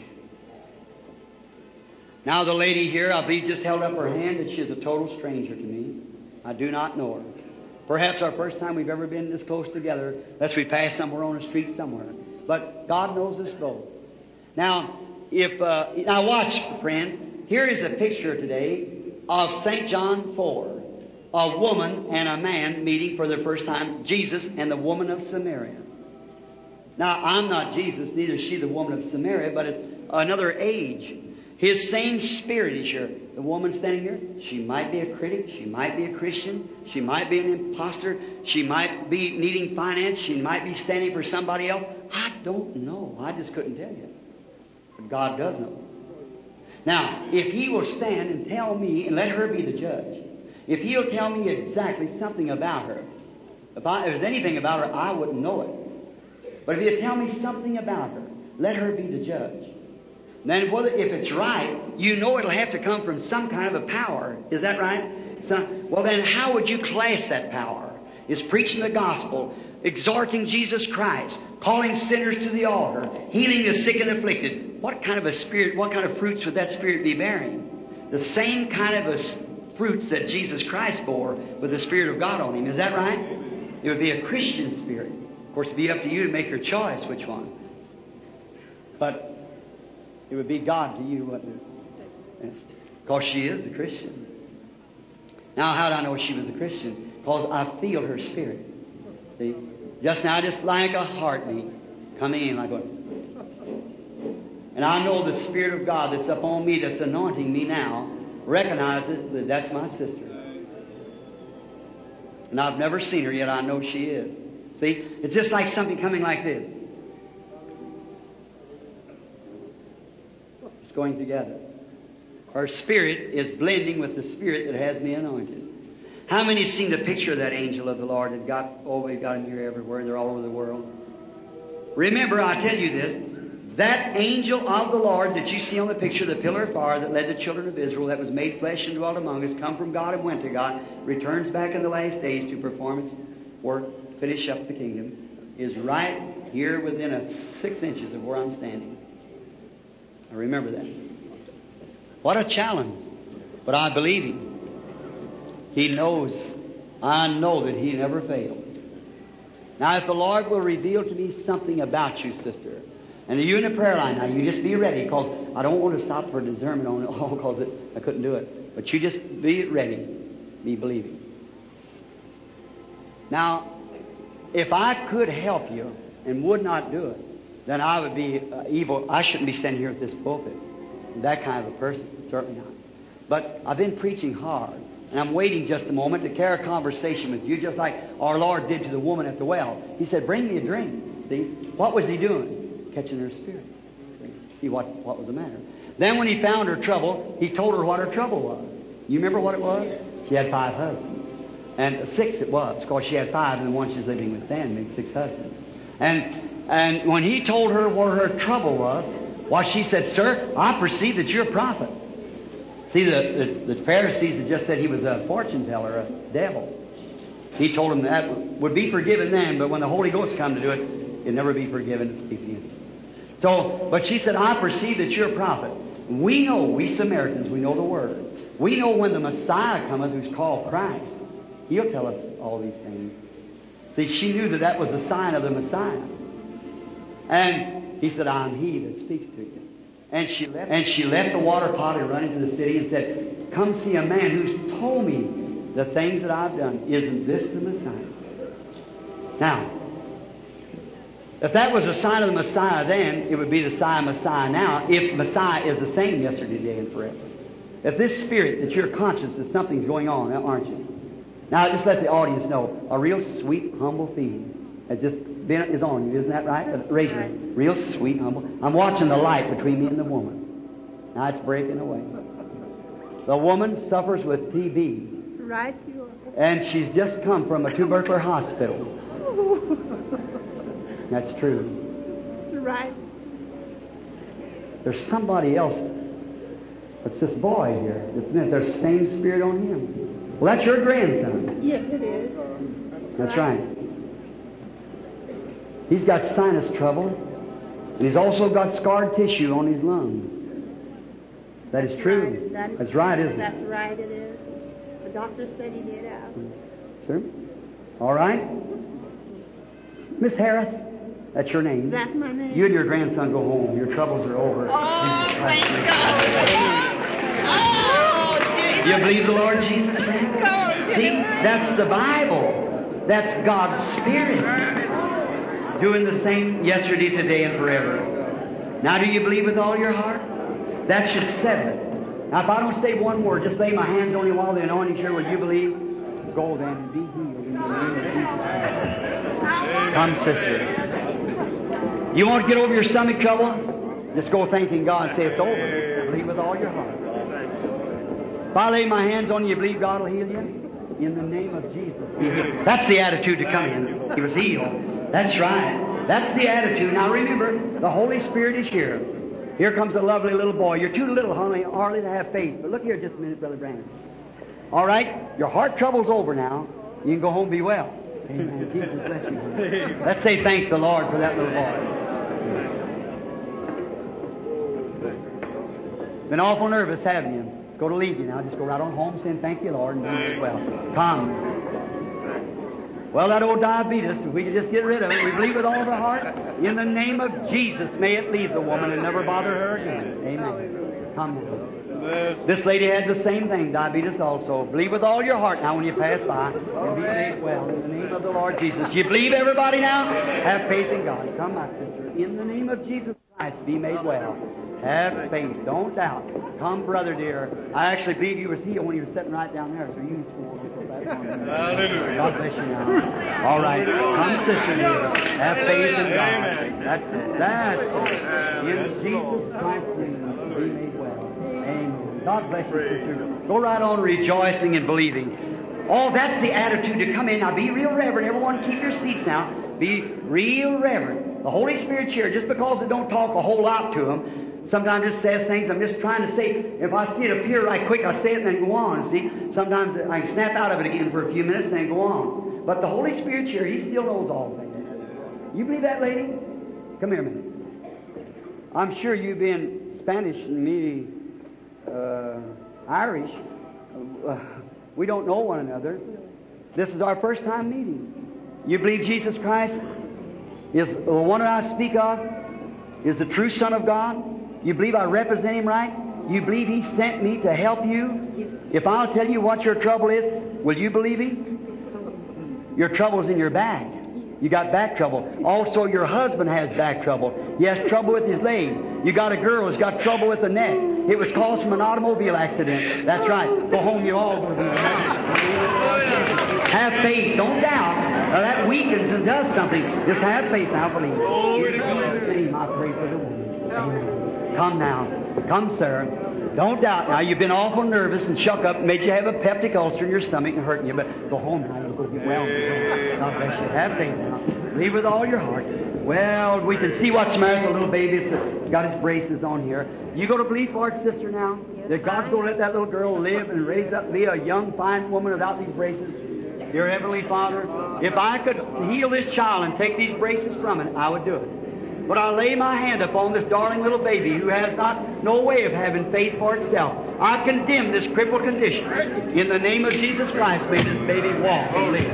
Now the lady here, I believe, just held up her hand, and she is a total stranger to me. I do not know her. Perhaps our first time we've ever been this close together, unless we pass somewhere on the street somewhere. But God knows us both. Now, if uh, now watch, friends. Here is a picture today of Saint John four. A woman and a man meeting for the first time, Jesus and the woman of Samaria. Now, I'm not Jesus, neither is she the woman of Samaria, but it's another age. His same Spirit is here. The woman standing here, she might be a critic, she might be a Christian, she might be an imposter, she might be needing finance, she might be standing for somebody else. I don't know. I just couldn't tell you. But God does know. Now, if He will stand and tell me, and let her be the judge, if He'll tell me exactly something about her, if, I, if there's anything about her, I wouldn't know it. But if He'll tell me something about her, let her be the judge. Then whether, if it's right, you know it'll have to come from some kind of a power. Is that right? Some, well, then how would you class that power? Is preaching the gospel, exhorting Jesus Christ, calling sinners to the altar, healing the sick and afflicted. What kind of a spirit, what kind of fruits would that spirit be bearing? The same kind of a fruits that Jesus Christ bore with the Spirit of God on Him. Is that right? It would be a Christian spirit. Of course, it'd be up to you to make your choice which one. But it would be God to you, wouldn't it? Because she is a Christian. Now, how do I know she was a Christian? Because I feel her spirit. See? Just now, just like a heartbeat coming in, like going. And I know the Spirit of God that's upon me, that's anointing me now, recognizes that that's my sister. And I've never seen her yet. I know she is. See, it's just like something coming like this. It's going together. Her spirit is blending with the Spirit that has me anointed. How many seen the picture of that angel of the Lord that got, oh, we've got them here everywhere. They're all over the world. Remember, I tell you this. That angel of the Lord that you see on the picture, the pillar of fire that led the children of Israel, that was made flesh and dwelt among us, come from God and went to God, returns back in the last days to perform its work, finish up the kingdom, is right here within a six inches of where I'm standing. I remember that. What a challenge. But I believe Him. He knows, I know that He never fails. Now, if the Lord will reveal to me something about you, sister, and you in the prayer line now, you just be ready, because I don't want to stop for discernment on it all, because I couldn't do it. But you just be ready, be believing. Now, if I could help you and would not do it, then I would be uh, evil. I shouldn't be standing here at this pulpit. That kind of a person, certainly not. But I've been preaching hard, and I'm waiting just a moment to carry a conversation with you, just like our Lord did to the woman at the well. He said, bring me a drink. See? What was He doing? Catching her spirit. See what, what was the matter. Then when He found her trouble, He told her what her trouble was. You remember what it was? She had five husbands. And six it was, because she had five, and the one she's living with then made six husbands. And, and when He told her what her trouble was, well, she said, sir, I perceive that you're a prophet. See, the, the, the Pharisees had just said he was a fortune teller, a devil. He told them that would be forgiven then, but when the Holy Ghost come to do it, it'd never be forgiven to speak to you. So, but she said, I perceive that you're a prophet. We know, we Samaritans, we know the Word. We know when the Messiah cometh, who's called Christ, He'll tell us all these things. See, she knew that that was the sign of the Messiah. And He said, I'm He that speaks to you. And she left, and she left the water pot and run into the city and said, come see a man who's told me the things that I've done. Isn't this the Messiah? Now, if that was a sign of the Messiah then, it would be the sign of Messiah now, if Messiah is the same yesterday, today, and forever. If this spirit that you're conscious that something's going on, aren't you? Now, just let the audience know, a real sweet, humble feeling has just been, is on you. Isn't that right? Raise your hand. Real sweet, humble. I'm watching the light between me and the woman. Now it's breaking away. The woman suffers with T B. Right, you are. And she's just come from a tubercular hospital. That's true. Right. There's somebody else. It's this boy here. Isn't it? There's the same spirit on him. Well, that's your grandson. Yes, it is. That's right. He's got sinus trouble, and he's also got scarred tissue on his lungs. That is true. That is, that's right, isn't that's it? That's right, it is. The doctor said he did out. Sir? All right. Miss Harris, that's your name. That's my name. You and your grandson go home. Your troubles are over. Oh, thank God. Oh, you believe the Lord Jesus, friend? See, that's the Bible. That's God's Spirit. Doing the same yesterday, today, and forever. Now, do you believe with all your heart? That should settle it. Now, if I don't say one word, just lay my hands on you while the anointing's here. Will you believe? Go then and be healed in the name of Jesus. Come, sister. You want to get over your stomach trouble? Just go thanking God and say it's over. Believe with all your heart. If I lay my hands on you, you believe God will heal you? In the name of Jesus. Be healed. That's the attitude to come in. He was healed. That's right. That's the attitude. Now remember, the Holy Spirit is here. Here comes a lovely little boy. You're too little, honey, hardly to have faith. But look here just a minute, Brother Brandon. All right? Your heart trouble's over now. You can go home and be well. Amen. Jesus bless you. Honey. Let's say thank the Lord for that little boy. Been awful nervous, haven't you? Go to leave you now. Just go right on home saying thank you, Lord, and do well. Come. Well, that old diabetes, if we could just get rid of it, we believe with all of our heart. In the name of Jesus, may it leave the woman and never bother her again. Amen. Come now. This lady had the same thing, diabetes also. Believe with all your heart now when you pass by and be made well in the name of the Lord Jesus. You believe, everybody, now? Have faith in God. Come, my sister. In the name of Jesus Christ, be made well. Have faith. Don't doubt. Come, brother dear. I actually believe you was healed when you were sitting right down there, so you swore. Hallelujah. God bless you now. All right. Come, sister dear. Have faith in God. That's it. That's it. In Jesus Christ's name, be made well. Amen. God bless you, sister. Go right on rejoicing and believing. Oh, that's the attitude to come in. Now, be real reverent. Everyone keep your seats now. Be real reverent. The Holy Spirit's here. Just because it don't talk a whole lot to them, sometimes it says things I'm just trying to say. If I see it appear right quick, I say it and then go on. See, sometimes I can snap out of it again for a few minutes and then go on. But the Holy Spirit's here. He still knows all things. You believe that, lady? Come here a minute. I'm sure you've been Spanish and me uh, Irish. Uh, we don't know one another. This is our first time meeting. You believe Jesus Christ is the one that I speak of, is the true Son of God? You believe I represent Him right? You believe He sent me to help you? If I'll tell you what your trouble is, will you believe Him? Your trouble's in your back. You got back trouble. Also, your husband has back trouble. He has trouble with his leg. You got a girl who's got trouble with the neck. It was caused from an automobile accident. That's right. Go home, you all will be. Have faith. Don't doubt. Now, that weakens and does something. Just have faith now, believe. In Jesus' name, I pray for the woman. Come now. Come, sir. Don't doubt. Now, you've been awful nervous and shook up, made you have a peptic ulcer in your stomach and hurting you, but go home now. You'll go get well. God bless you. Have faith now. Believe with all your heart. Well, we can see what's the matter with the little baby. It's a, got his braces on here. You going to believe for it, sister, now? That God's going to let that little girl live and raise up, be a young, fine woman without these braces? Dear Heavenly Father, if I could heal this child and take these braces from it, I would do it. But I lay my hand upon this darling little baby who has not no way of having faith for itself. I condemn this crippled condition. In the name of Jesus Christ, may this baby walk and live.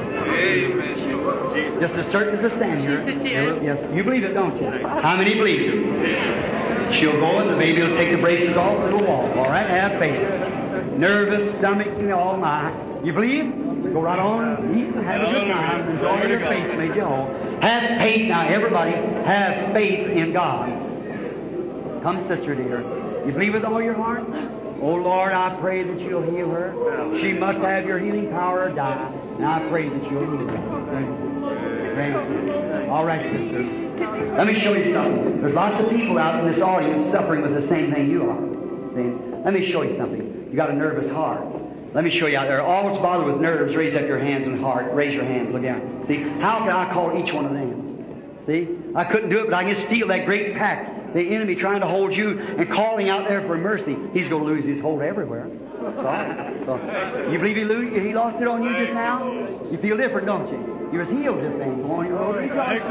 Amen. Just as certain as a stand here. Yes. You believe it, don't you? How many believes it? She'll go and the baby will take the braces off and it'll walk. All right? Have faith. Nervous stomach, you know, all my. You believe? Go right on, eat and have a good time. Enjoy your face made you whole. Have faith now, everybody. Have faith in God. Come, sister dear. You believe with all your heart? Oh, Lord, I pray that you'll heal her. She must have your healing power or die. Now I pray that you'll heal her. Pray. All right, sister. Let me show you something. There's lots of people out in this audience suffering with the same thing you are. See? Let me show you something. You got a nervous heart. Let me show you out there. All that's bothered with nerves, raise up your hands and heart. Raise your hands. Look down. See? How can I call each one of them? See? I couldn't do it, but I can steal that great pack. The enemy trying to hold you and calling out there for mercy. He's going to lose his hold everywhere. So, so you believe he, lose, he lost it on you just now? You feel different, don't you? You was healed just then. Go on your road.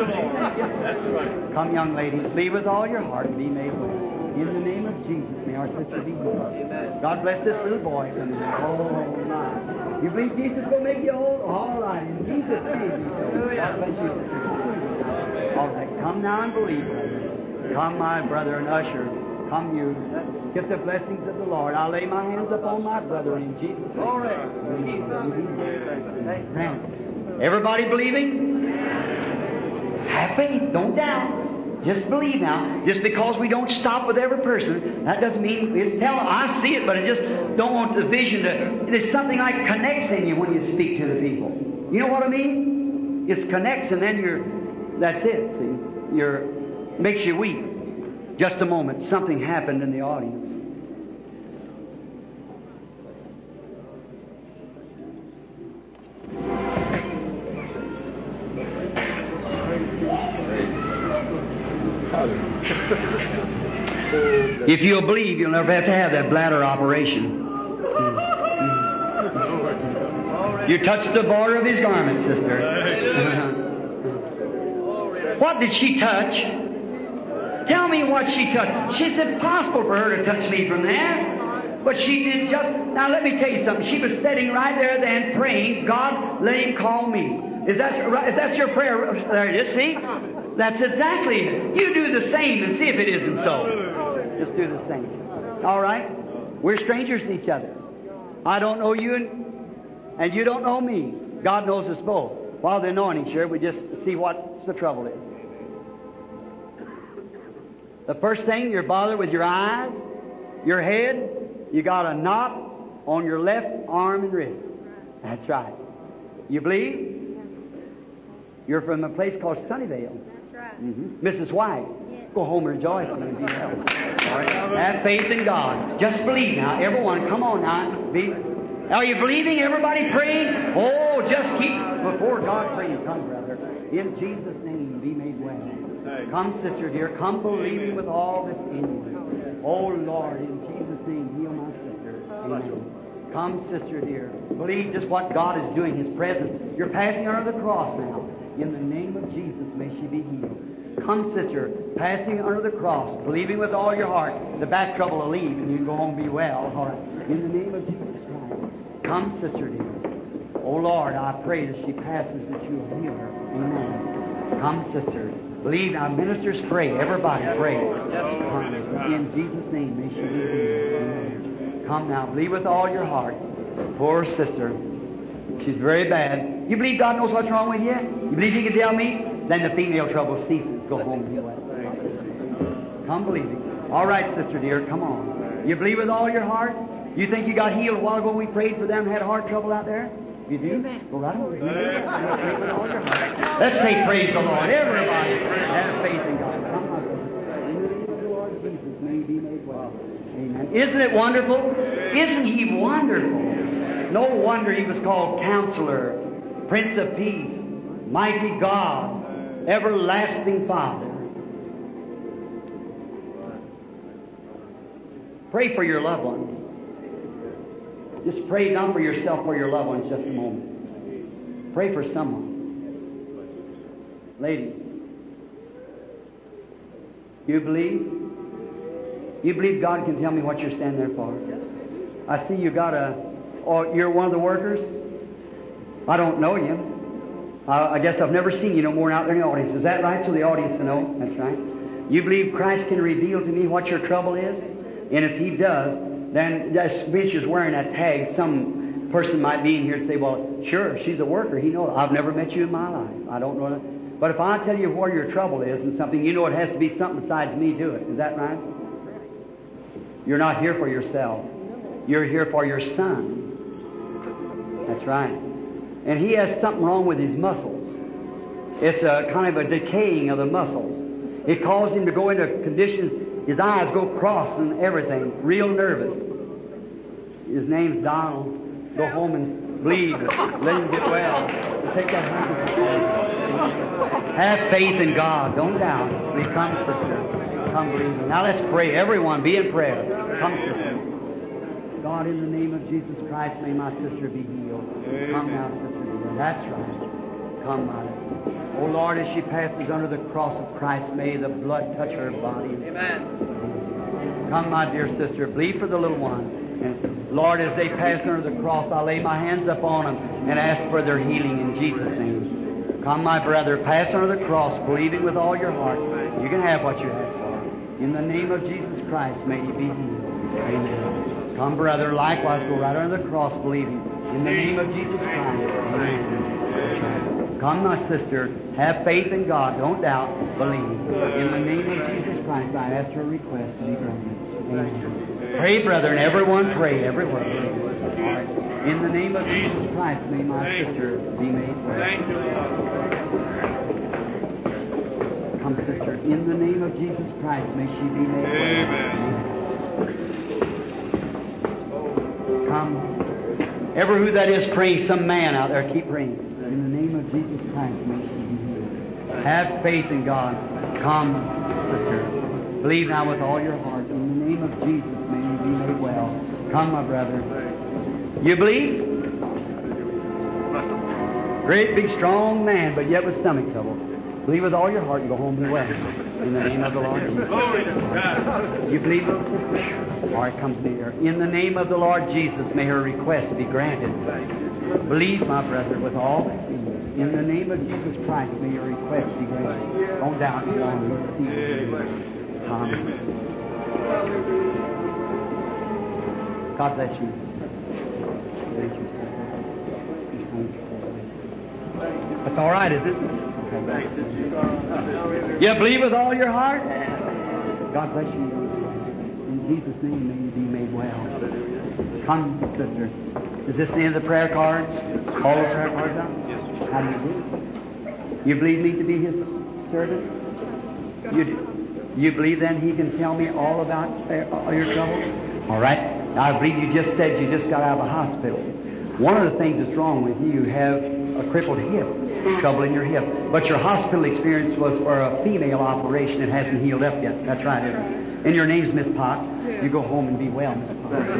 Come, young lady. Believe with all your heart and be made well. In the name of Jesus, may our sister be healed. God bless this little boy. Oh, my. You believe Jesus will make you whole? All right. In Jesus' name. God bless you, sister. All right. Come now and believe. Come, my brother and usher. Come, you. Get the blessings of the Lord. I'll lay my hands upon my brother in Jesus' name. All right. Everybody believing? Have faith. Don't doubt. Just believe now. Just because we don't stop with every person, that doesn't mean it's telling. I see it, but I just don't want the vision to. There's something like connects in you when you speak to the people. You know what I mean? It connects, and then you're. That's it. See, you're makes you weak. Just a moment. Something happened in the audience. If you'll believe, you'll never have to have that bladder operation. You touched the border of his garment, sister. What did she touch? Tell me what she touched. It's impossible for her to touch me from there. But she did just... Now let me tell you something. She was sitting right there then praying, God, let him call me. Is that right? If that's your prayer, there it is. See? That's exactly it. You do the same and see if it isn't so. Just do the same. All right? We're strangers to each other. I don't know you and, and you don't know me. God knows us both. While the anointing's here, we just see what the trouble is. The first thing, you're bothered with your eyes, your head. You got a knot on your left arm and wrist. That's right. You believe? You're from a place called Sunnyvale. That's right. Mm-hmm. Missus White. Yes. Go home and rejoice and be well. All right. Have faith in God. Just believe now. Everyone, come on now. Be, are you believing? Everybody praying? Oh, just keep before God praying. Come, brother. In Jesus' name, be made well. Come, sister dear. Come believing with all that's in you. Oh, Lord, in Jesus' name, heal my sister. Amen. Come, sister dear. Believe just what God is doing, His presence. You're passing her under the cross now. In the name of Jesus, may she be healed. Come, sister, passing under the cross, believing with all your heart, the back trouble will leave and you can go home and be well. All right. In the name of Jesus Christ. Come, sister dear. Oh, Lord, I pray that she passes that you will heal her. Amen. Come, sister. Believe now. Ministers pray. Everybody pray. Come. In Jesus' name, may she be healed. Amen. Come now. Believe with all your heart. Poor sister. She's very bad. You believe God knows what's wrong with you? You believe He can tell me? Then the female trouble ceases. Go home and be well. Come believing. All right, sister dear, come on. You believe with all your heart? You think you got healed a while ago when we prayed for them and had heart trouble out there? You do? Go right over. You believe with all your heart. Let's say praise the Lord. Everybody have faith in God. Come on. In the name of the Lord Jesus, may He be made well. Amen. Isn't it wonderful? Isn't He wonderful? No wonder He was called Counselor, Prince of Peace, Mighty God, Everlasting Father. Pray for your loved ones. Just pray not for yourself, for your loved ones just a moment. Pray for someone. Lady, you believe? You believe God can tell me what you're standing there for? I see you got a... Or you're one of the workers? I don't know you. Uh, I guess I've never seen you no more out there in the audience. Is that right? So the audience will know. That's right. You believe Christ can reveal to me what your trouble is? And if He does, then that bitch is wearing that tag. Some person might be in here and say, well, sure, she's a worker. He knows. I've never met you in my life. I don't know that. But if I tell you where your trouble is and something, you know it has to be something besides me do it. Is that right? You're not here for yourself. You're here for your son. That's right. And he has something wrong with his muscles. It's a kind of a decaying of the muscles. It caused him to go into conditions, his eyes go cross and everything, real nervous. His name's Donald. Go home and bleed. Let him get well. Take that hand. Have faith in God. Don't doubt. Please come, sister. Come believe. Now let's pray. Everyone be in prayer. Come, sister. God, in the name of Jesus Christ, may my sister be healed. Come now, sister. That's right. Come, my Lord. Oh, Lord, as she passes under the cross of Christ, may the blood touch her body. Amen. Come, my dear sister. Believe for the little one. And Lord, as they pass under the cross, I lay my hands upon them and ask for their healing in Jesus' name. Come, my brother. Pass under the cross, believing with all your heart. You can have what you ask for. In the name of Jesus Christ, may you be healed. Amen. Come, brother, likewise, go right under the cross, believing. In the name of Jesus Christ. Amen. Come, my sister, have faith in God. Don't doubt, believe. In the name of Jesus Christ, I ask your request to be granted. Amen. Pray, brethren, everyone pray, everywhere. Right. In the name of Jesus Christ, may my sister be made well. Come, sister, in the name of Jesus Christ, may she be made well. Amen. Come. Ever who that is praying, some man out there, keep praying. In the name of Jesus Christ, may she be healed. Have faith in God. Come, sister. Believe now with all your heart. In the name of Jesus, may you be made well. Come, my brother. You believe? Great, big, strong man, but yet with stomach trouble. Believe with all your heart and go home and be well. In the name of the Lord Jesus. You believe, little sister? All right, come to me here. In the name of the Lord Jesus, may her request be granted. Believe, my brother, with all that's in you. In the name of Jesus Christ, may your request be granted. Don't doubt it, Lord. Receive it. Amen. God bless you. Thank you, sir. That's all right, is it? Okay. You believe with all your heart? God bless you. In Jesus' name, may you be made well. Come, sisters. Is this the end of the prayer cards? All the prayer cards out? How do you do? You believe me to be His servant? You do. You believe then He can tell me all about all your trouble? All right. Now, I believe you just said you just got out of the hospital. One of the things that's wrong with you, you have a crippled hip, trouble in your hip. But your hospital experience was for a female operation. It hasn't healed up yet. That's right. Isn't it? And your name's Miss Potts. You go home and be well, Miss Potts.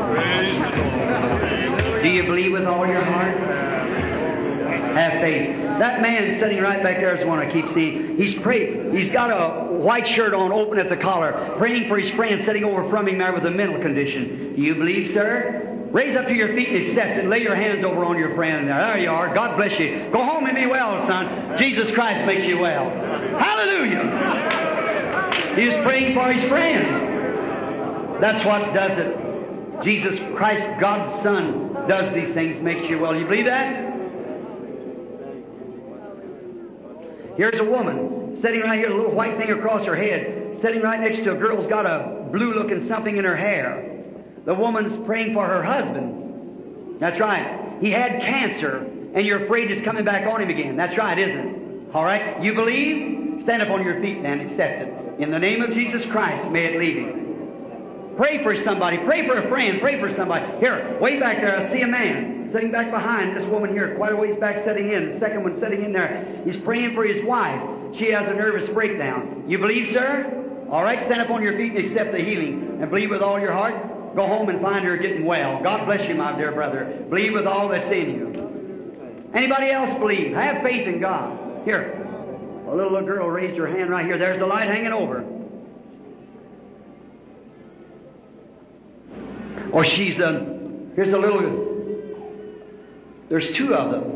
Do you believe with all your heart? Have faith. That man sitting right back there is the one I keep seeing. He's praying. He's got a white shirt on, open at the collar, praying for his friend sitting over from him there with a mental condition. Do you believe, sir? Raise up to your feet and accept it. Lay your hands over on your friend there. There you are. God bless you. Go home and be well, son. Jesus Christ makes you well. Hallelujah. He was praying for his friend. That's what does it. Jesus Christ, God's Son, does these things, makes you well. You believe that? Here's a woman sitting right here, a little white thing across her head, sitting right next to a girl who's got a blue-looking something in her hair. The woman's praying for her husband. That's right. He had cancer, and you're afraid it's coming back on him again. That's right, isn't it? All right? You believe? Stand up on your feet then. Accept it. In the name of Jesus Christ, may it leave him. Pray for somebody. Pray for a friend. Pray for somebody. Here, way back there, I see a man sitting back behind this woman here, quite a ways back sitting in. The second one sitting in there. He's praying for his wife. She has a nervous breakdown. You believe, sir? All right, stand up on your feet and accept the healing. And believe with all your heart. Go home and find her getting well. God bless you, my dear brother. Believe with all that's in you. Anybody else believe? Have faith in God. Here, a little, little girl raised her hand right here. There's the light hanging over. Or she's a, here's a little, there's two of them.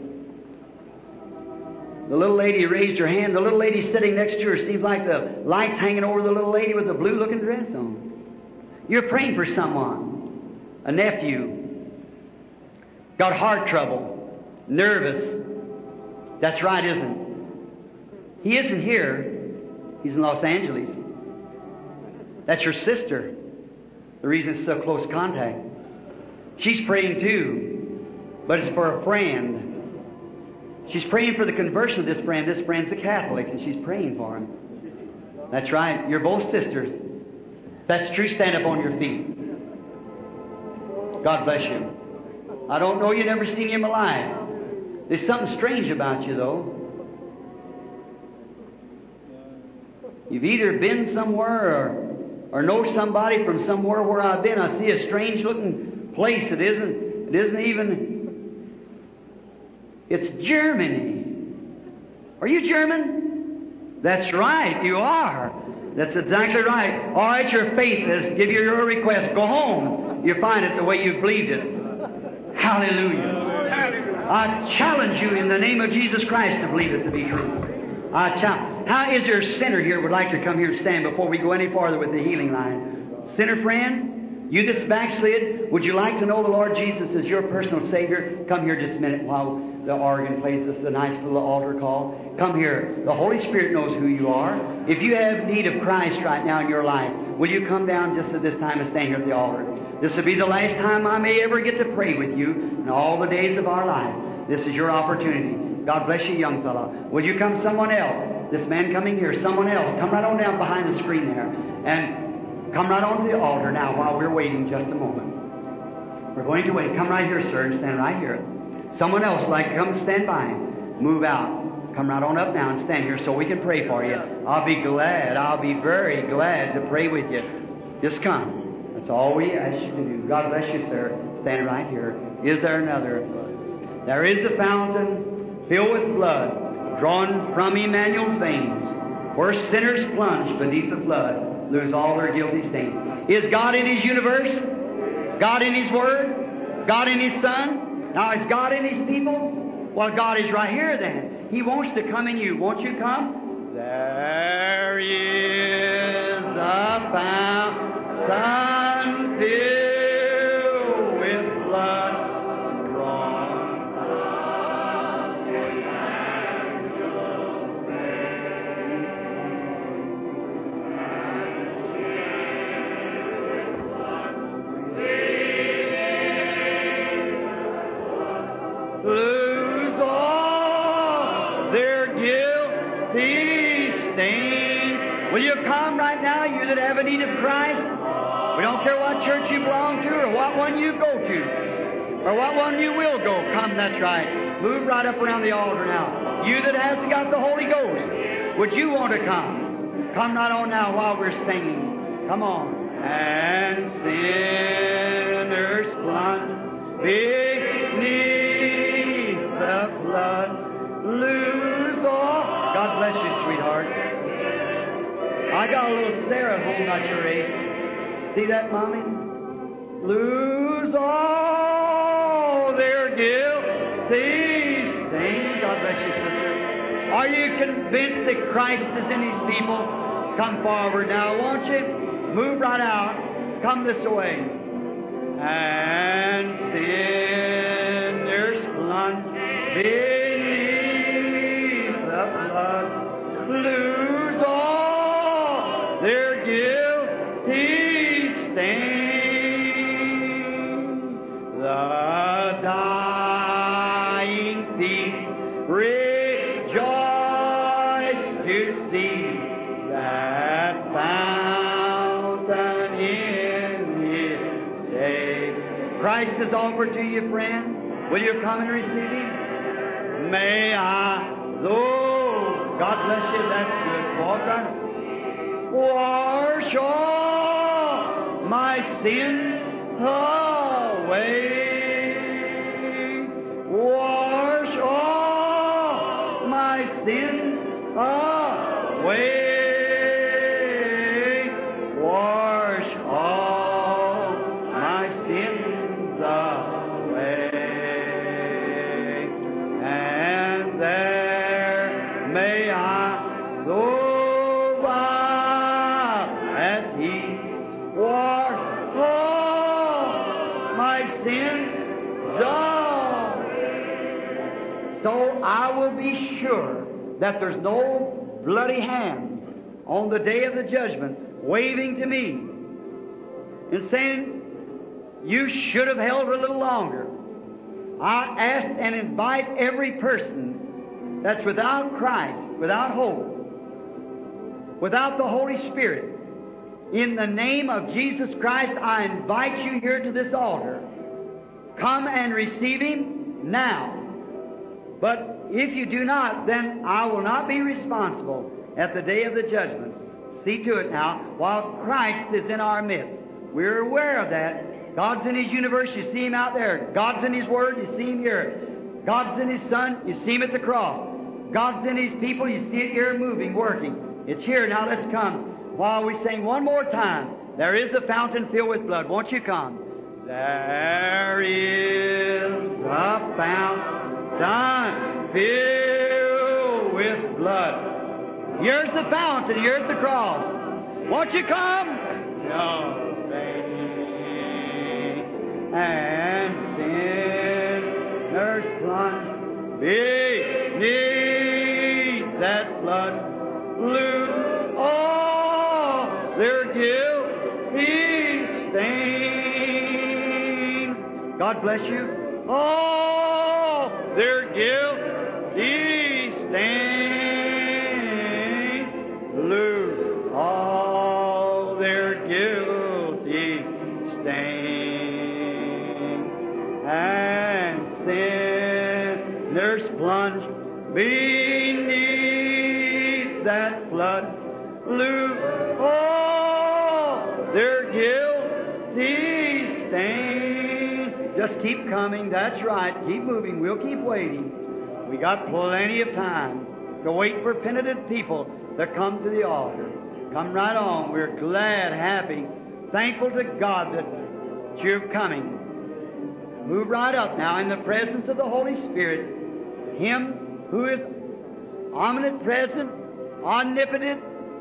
The little lady raised her hand. The little lady sitting next to her, seems like the light's hanging over the little lady with the blue-looking dress on. You're praying for someone, a nephew, got heart trouble, nervous. That's right, isn't it? He isn't here. He's in Los Angeles. That's your sister. The reason it's so close contact. She's praying too, but it's for a friend. She's praying for the conversion of this friend. This friend's a Catholic, and she's praying for him. That's right. You're both sisters. That's true. Stand up on your feet. God bless you. I don't know you, never seen him alive. There's something strange about you, though. You've either been somewhere or, or know somebody from somewhere where I've been. I see a strange-looking place. It isn't. It isn't even. It's Germany. Are you German? That's right. You are. That's exactly right. All right, your faith is, give you your request. Go home. You find it the way you believed it. Hallelujah. I challenge you in the name of Jesus Christ to believe it to be true. I challenge. How is there a sinner here would like to come here and stand before we go any farther with the healing line? Sinner friend, you that's backslid, would you like to know the Lord Jesus as your personal Savior? Come here just a minute while the organ plays us a nice little altar call. Come here. The Holy Spirit knows who you are. If you have need of Christ right now in your life, will you come down just at this time and stand here at the altar? This will be the last time I may ever get to pray with you in all the days of our life. This is your opportunity. God bless you, young fella. Will you come, someone else? This man coming here, someone else. Come right on down behind the screen there. And come right on to the altar now while we're waiting just a moment. We're going to wait. Come right here, sir, and stand right here. Someone else would like to come stand by him. Move out. Come right on up now and stand here so we can pray for you. I'll be glad. I'll be very glad to pray with you. Just come. That's all we ask you to do. God bless you, sir. Stand right here. Is there another? There is a fountain filled with blood drawn from Emmanuel's veins, where sinners plunge beneath the flood, lose all their guilty stain. Is God in His universe? God in His Word? God in His Son? Now, is God in His people? Well, God is right here then. He wants to come in you. Won't you come? There is a fountain filled with blood drawn from Emmanuel's vein. Lose all their guilty stain. Will you come right now, you that have a need of Christ? We don't care what church you belong to or what one you go to or what one you will go. Come, that's right. Move right up around the altar now. You that hasn't got the Holy Ghost, would you want to come? Come right on now while we're singing. Come on. And sinners plunge beneath the flood, lose all. God bless you, sweetheart. I got a little Sarah home at your age. See that, Mommy? Lose all their guilty stains. God bless you, sister. Are you convinced that Christ is in these people? Come forward now, won't you? Move right out. Come this way. And sinners plunge beneath the flood, lose all their guilty stain. The dying thief rejoice to see that fountain in his day. Christ is offered to you, friend. Will you come and receive Him? May I, Lord, God bless you, that's good. Walk right. Wash all my sin away. Wash all my sin away. Wash all my sins away. And there may I go by as He washed all my sins away. So I will be sure that there's no bloody hands on the day of the judgment waving to me and saying, you should have held a little longer. I ask and invite every person that's without Christ, without hope, without the Holy Spirit, in the name of Jesus Christ, I invite you here to this altar. Come and receive Him now. But if you do not, then I will not be responsible at the day of the judgment. See to it now, while Christ is in our midst. We're aware of that. God's in His universe, you see Him out there. God's in His Word, you see Him here. God's in His Son, you see Him at the cross. God's in His people, you see it here moving, working. It's here. Now let's come. While we sing one more time, there is a fountain filled with blood. Won't you come? There is a fountain filled with blood. Here's the fountain, here's the cross. Won't you come? No. And sinners plunge beneath that flood, lose all their guilty stains. God bless you. All their guilty stains, lose all their guilty stains. And sinners plunge beneath that flood, lose all their guilty stains. Just keep coming, that's right. Keep moving, we'll keep waiting. We got plenty of time to wait for penitent people to come to the altar. Come right on. We're glad, happy, thankful to God that you're coming. Move right up now in the presence of the Holy Spirit. Him who is omnipresent, omnipotent,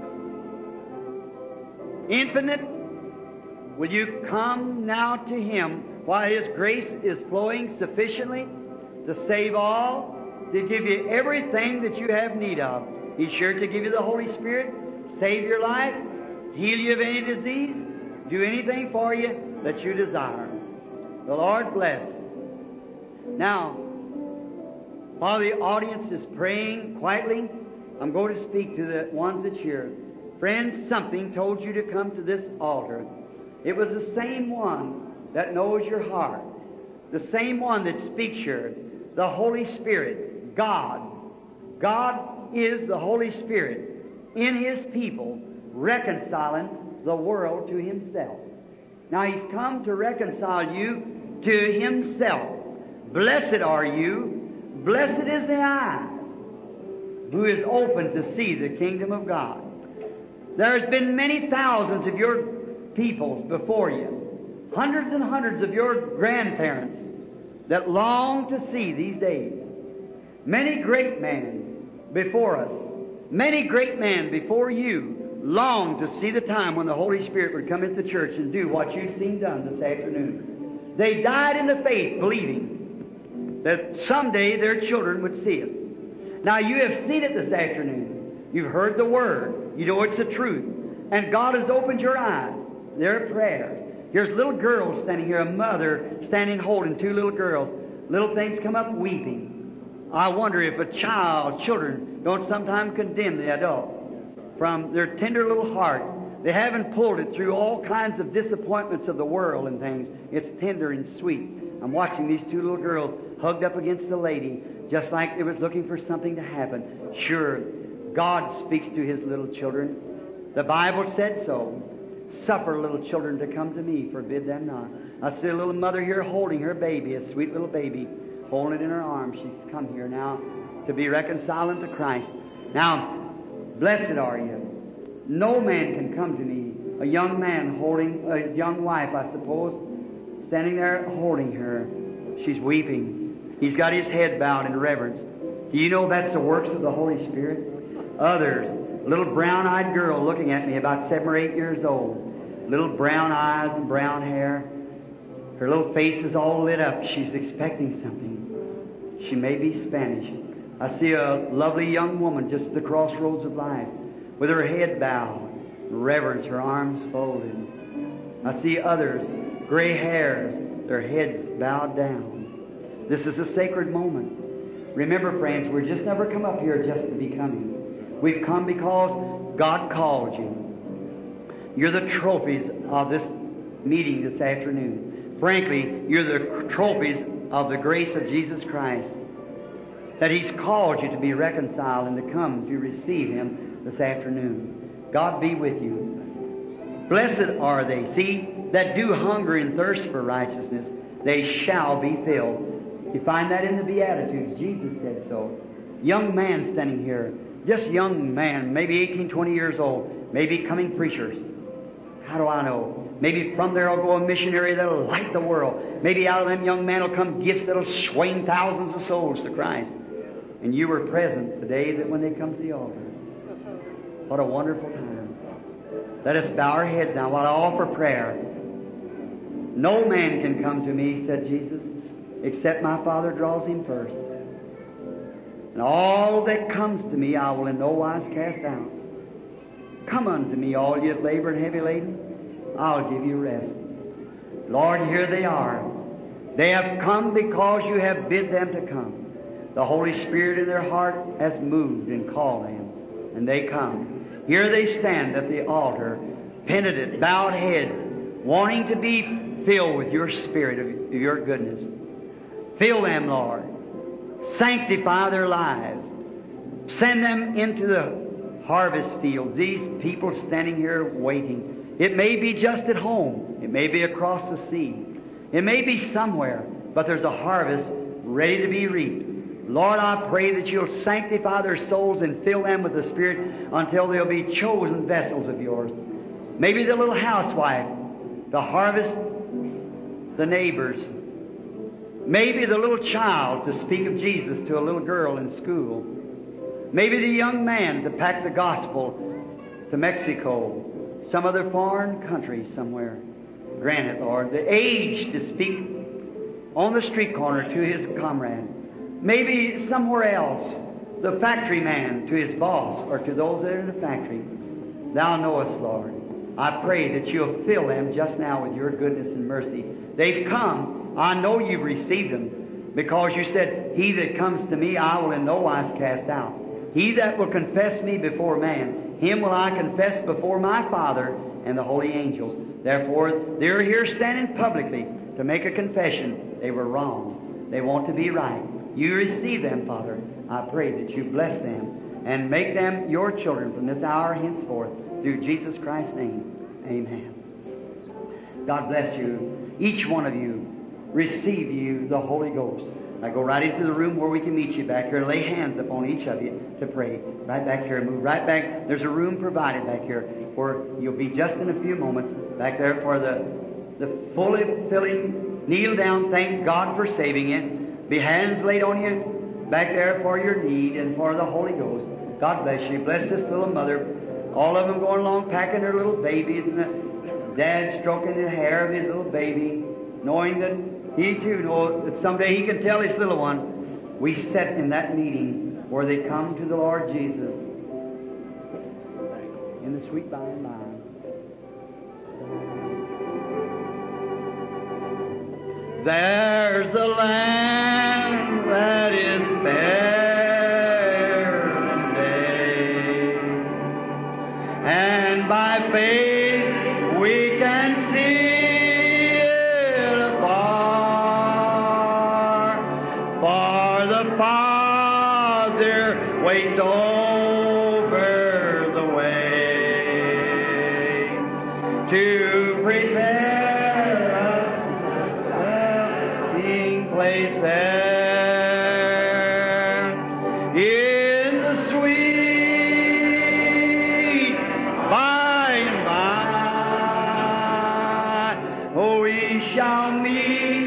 infinite. Will you come now to Him while His grace is flowing sufficiently to save all, to give you everything that you have need of? He's sure to give you the Holy Spirit, save your life, heal you of any disease, do anything for you that you desire. The Lord bless. Now, while the audience is praying quietly, I'm going to speak to the ones that's here. Friends, something told you to come to this altar. It was the same one that knows your heart, the same one that speaks here, the Holy Spirit, God. God is the Holy Spirit in His people, reconciling the world to Himself. Now, He's come to reconcile you to Himself. Blessed are you, blessed is the eye who is open to see the kingdom of God. There's been many thousands of your people before you, hundreds and hundreds of your grandparents that long to see these days. Many great men before us, many great men before you long to see the time when the Holy Spirit would come into the church and do what you've seen done this afternoon. They died in the faith, believing that someday their children would see it. Now you have seen it this afternoon. You've heard the Word. You know it's the truth. And God has opened your eyes. Their prayers. Here's little girls standing here, a mother standing holding two little girls. Little things come up weeping. I wonder if a child, children, don't sometimes condemn the adult from their tender little heart. They haven't pulled it through all kinds of disappointments of the world and things. It's tender and sweet. I'm watching these two little girls hugged up against the lady, just like they was looking for something to happen. Sure, God speaks to His little children. The Bible said so. Suffer little children to come to me, forbid them not. I see a little mother here holding her baby, a sweet little baby, holding it in her arms. She's come here now to be reconciled to Christ. Now, blessed are you. No man can come to me. A young man holding a young wife, I suppose, standing there holding her. She's weeping. He's got his head bowed in reverence. Do you know that's the works of the Holy Spirit? Others, a little brown-eyed girl looking at me, about seven or eight years old. Little brown eyes and brown hair. Her little face is all lit up. She's expecting something. She may be Spanish. I see a lovely young woman just at the crossroads of life, with her head bowed, reverence, her arms folded. I see others, gray hairs, their heads bowed down. This is a sacred moment. Remember, friends, we've just never come up here just to be coming. We've come because God called you. You're the trophies of this meeting this afternoon. Frankly, you're the trophies of the grace of Jesus Christ, that He's called you to be reconciled and to come to receive Him this afternoon. God be with you. Blessed are they, see, that do hunger and thirst for righteousness. They shall be filled. You find that in the Beatitudes. Jesus said so. Young man standing here, just young man, maybe eighteen, twenty years old, maybe coming preachers. How do I know? Maybe from there will go a missionary that'll light the world. Maybe out of them young men will come gifts that'll swing thousands of souls to Christ. And you were present the day that when they come to the altar. What a wonderful time. Let us bow our heads now while I offer prayer. No man can come to me, said Jesus, except my Father draws him first. And all that comes to me I will in no wise cast out. Come unto me, all ye that labor and heavy laden, I'll give you rest. Lord, here they are. They have come because you have bid them to come. The Holy Spirit in their heart has moved and called them, and they come. Here they stand at the altar, penitent, bowed heads, wanting to be filled with your Spirit of your goodness. Fill them, Lord. Sanctify their lives. Send them into the harvest fields. These people standing here waiting. It may be just at home. It may be across the sea. It may be somewhere, but there's a harvest ready to be reaped. Lord, I pray that you'll sanctify their souls and fill them with the Spirit until they'll be chosen vessels of yours. Maybe the little housewife, the harvest, the neighbors, Maybe the little child to speak of Jesus to a little girl in school. Maybe the young man to pack the gospel to Mexico, some other foreign country somewhere. Grant it, Lord. The age to speak on the street corner to his comrade. Maybe somewhere else, the factory man to his boss or to those that are in the factory. Thou knowest, Lord. I pray that You'll fill them just now with Your goodness and mercy. They've come. I know You've received them because You said, He that comes to Me, I will in no wise cast out. He that will confess Me before man, him will I confess before My Father and the holy angels. Therefore, they're here standing publicly to make a confession. They were wrong. They want to be right. You receive them, Father. I pray that You bless them and make them Your children from this hour henceforth. Through Jesus Christ's name. Amen. God bless you. Each one of you, receive you the Holy Ghost. I go right into the room where we can meet you back here. Lay hands upon each of you to pray. Right back here. Move right back. There's a room provided back here where you'll be just in a few moments back there for the, the fully filling. Kneel down. Thank God for saving you. Be hands laid on you back there for your need and for the Holy Ghost. God bless you. Bless this little mother. All of them going along packing their little babies and the dad stroking the hair of his little baby, knowing that he too knows that someday he can tell his little one, we sat in that meeting where they come to the Lord Jesus in the sweet by and by. There's the land that is fair and by faith we can see it afar, for the Father waits over the way to prepare us a dwelling place there. Shall meet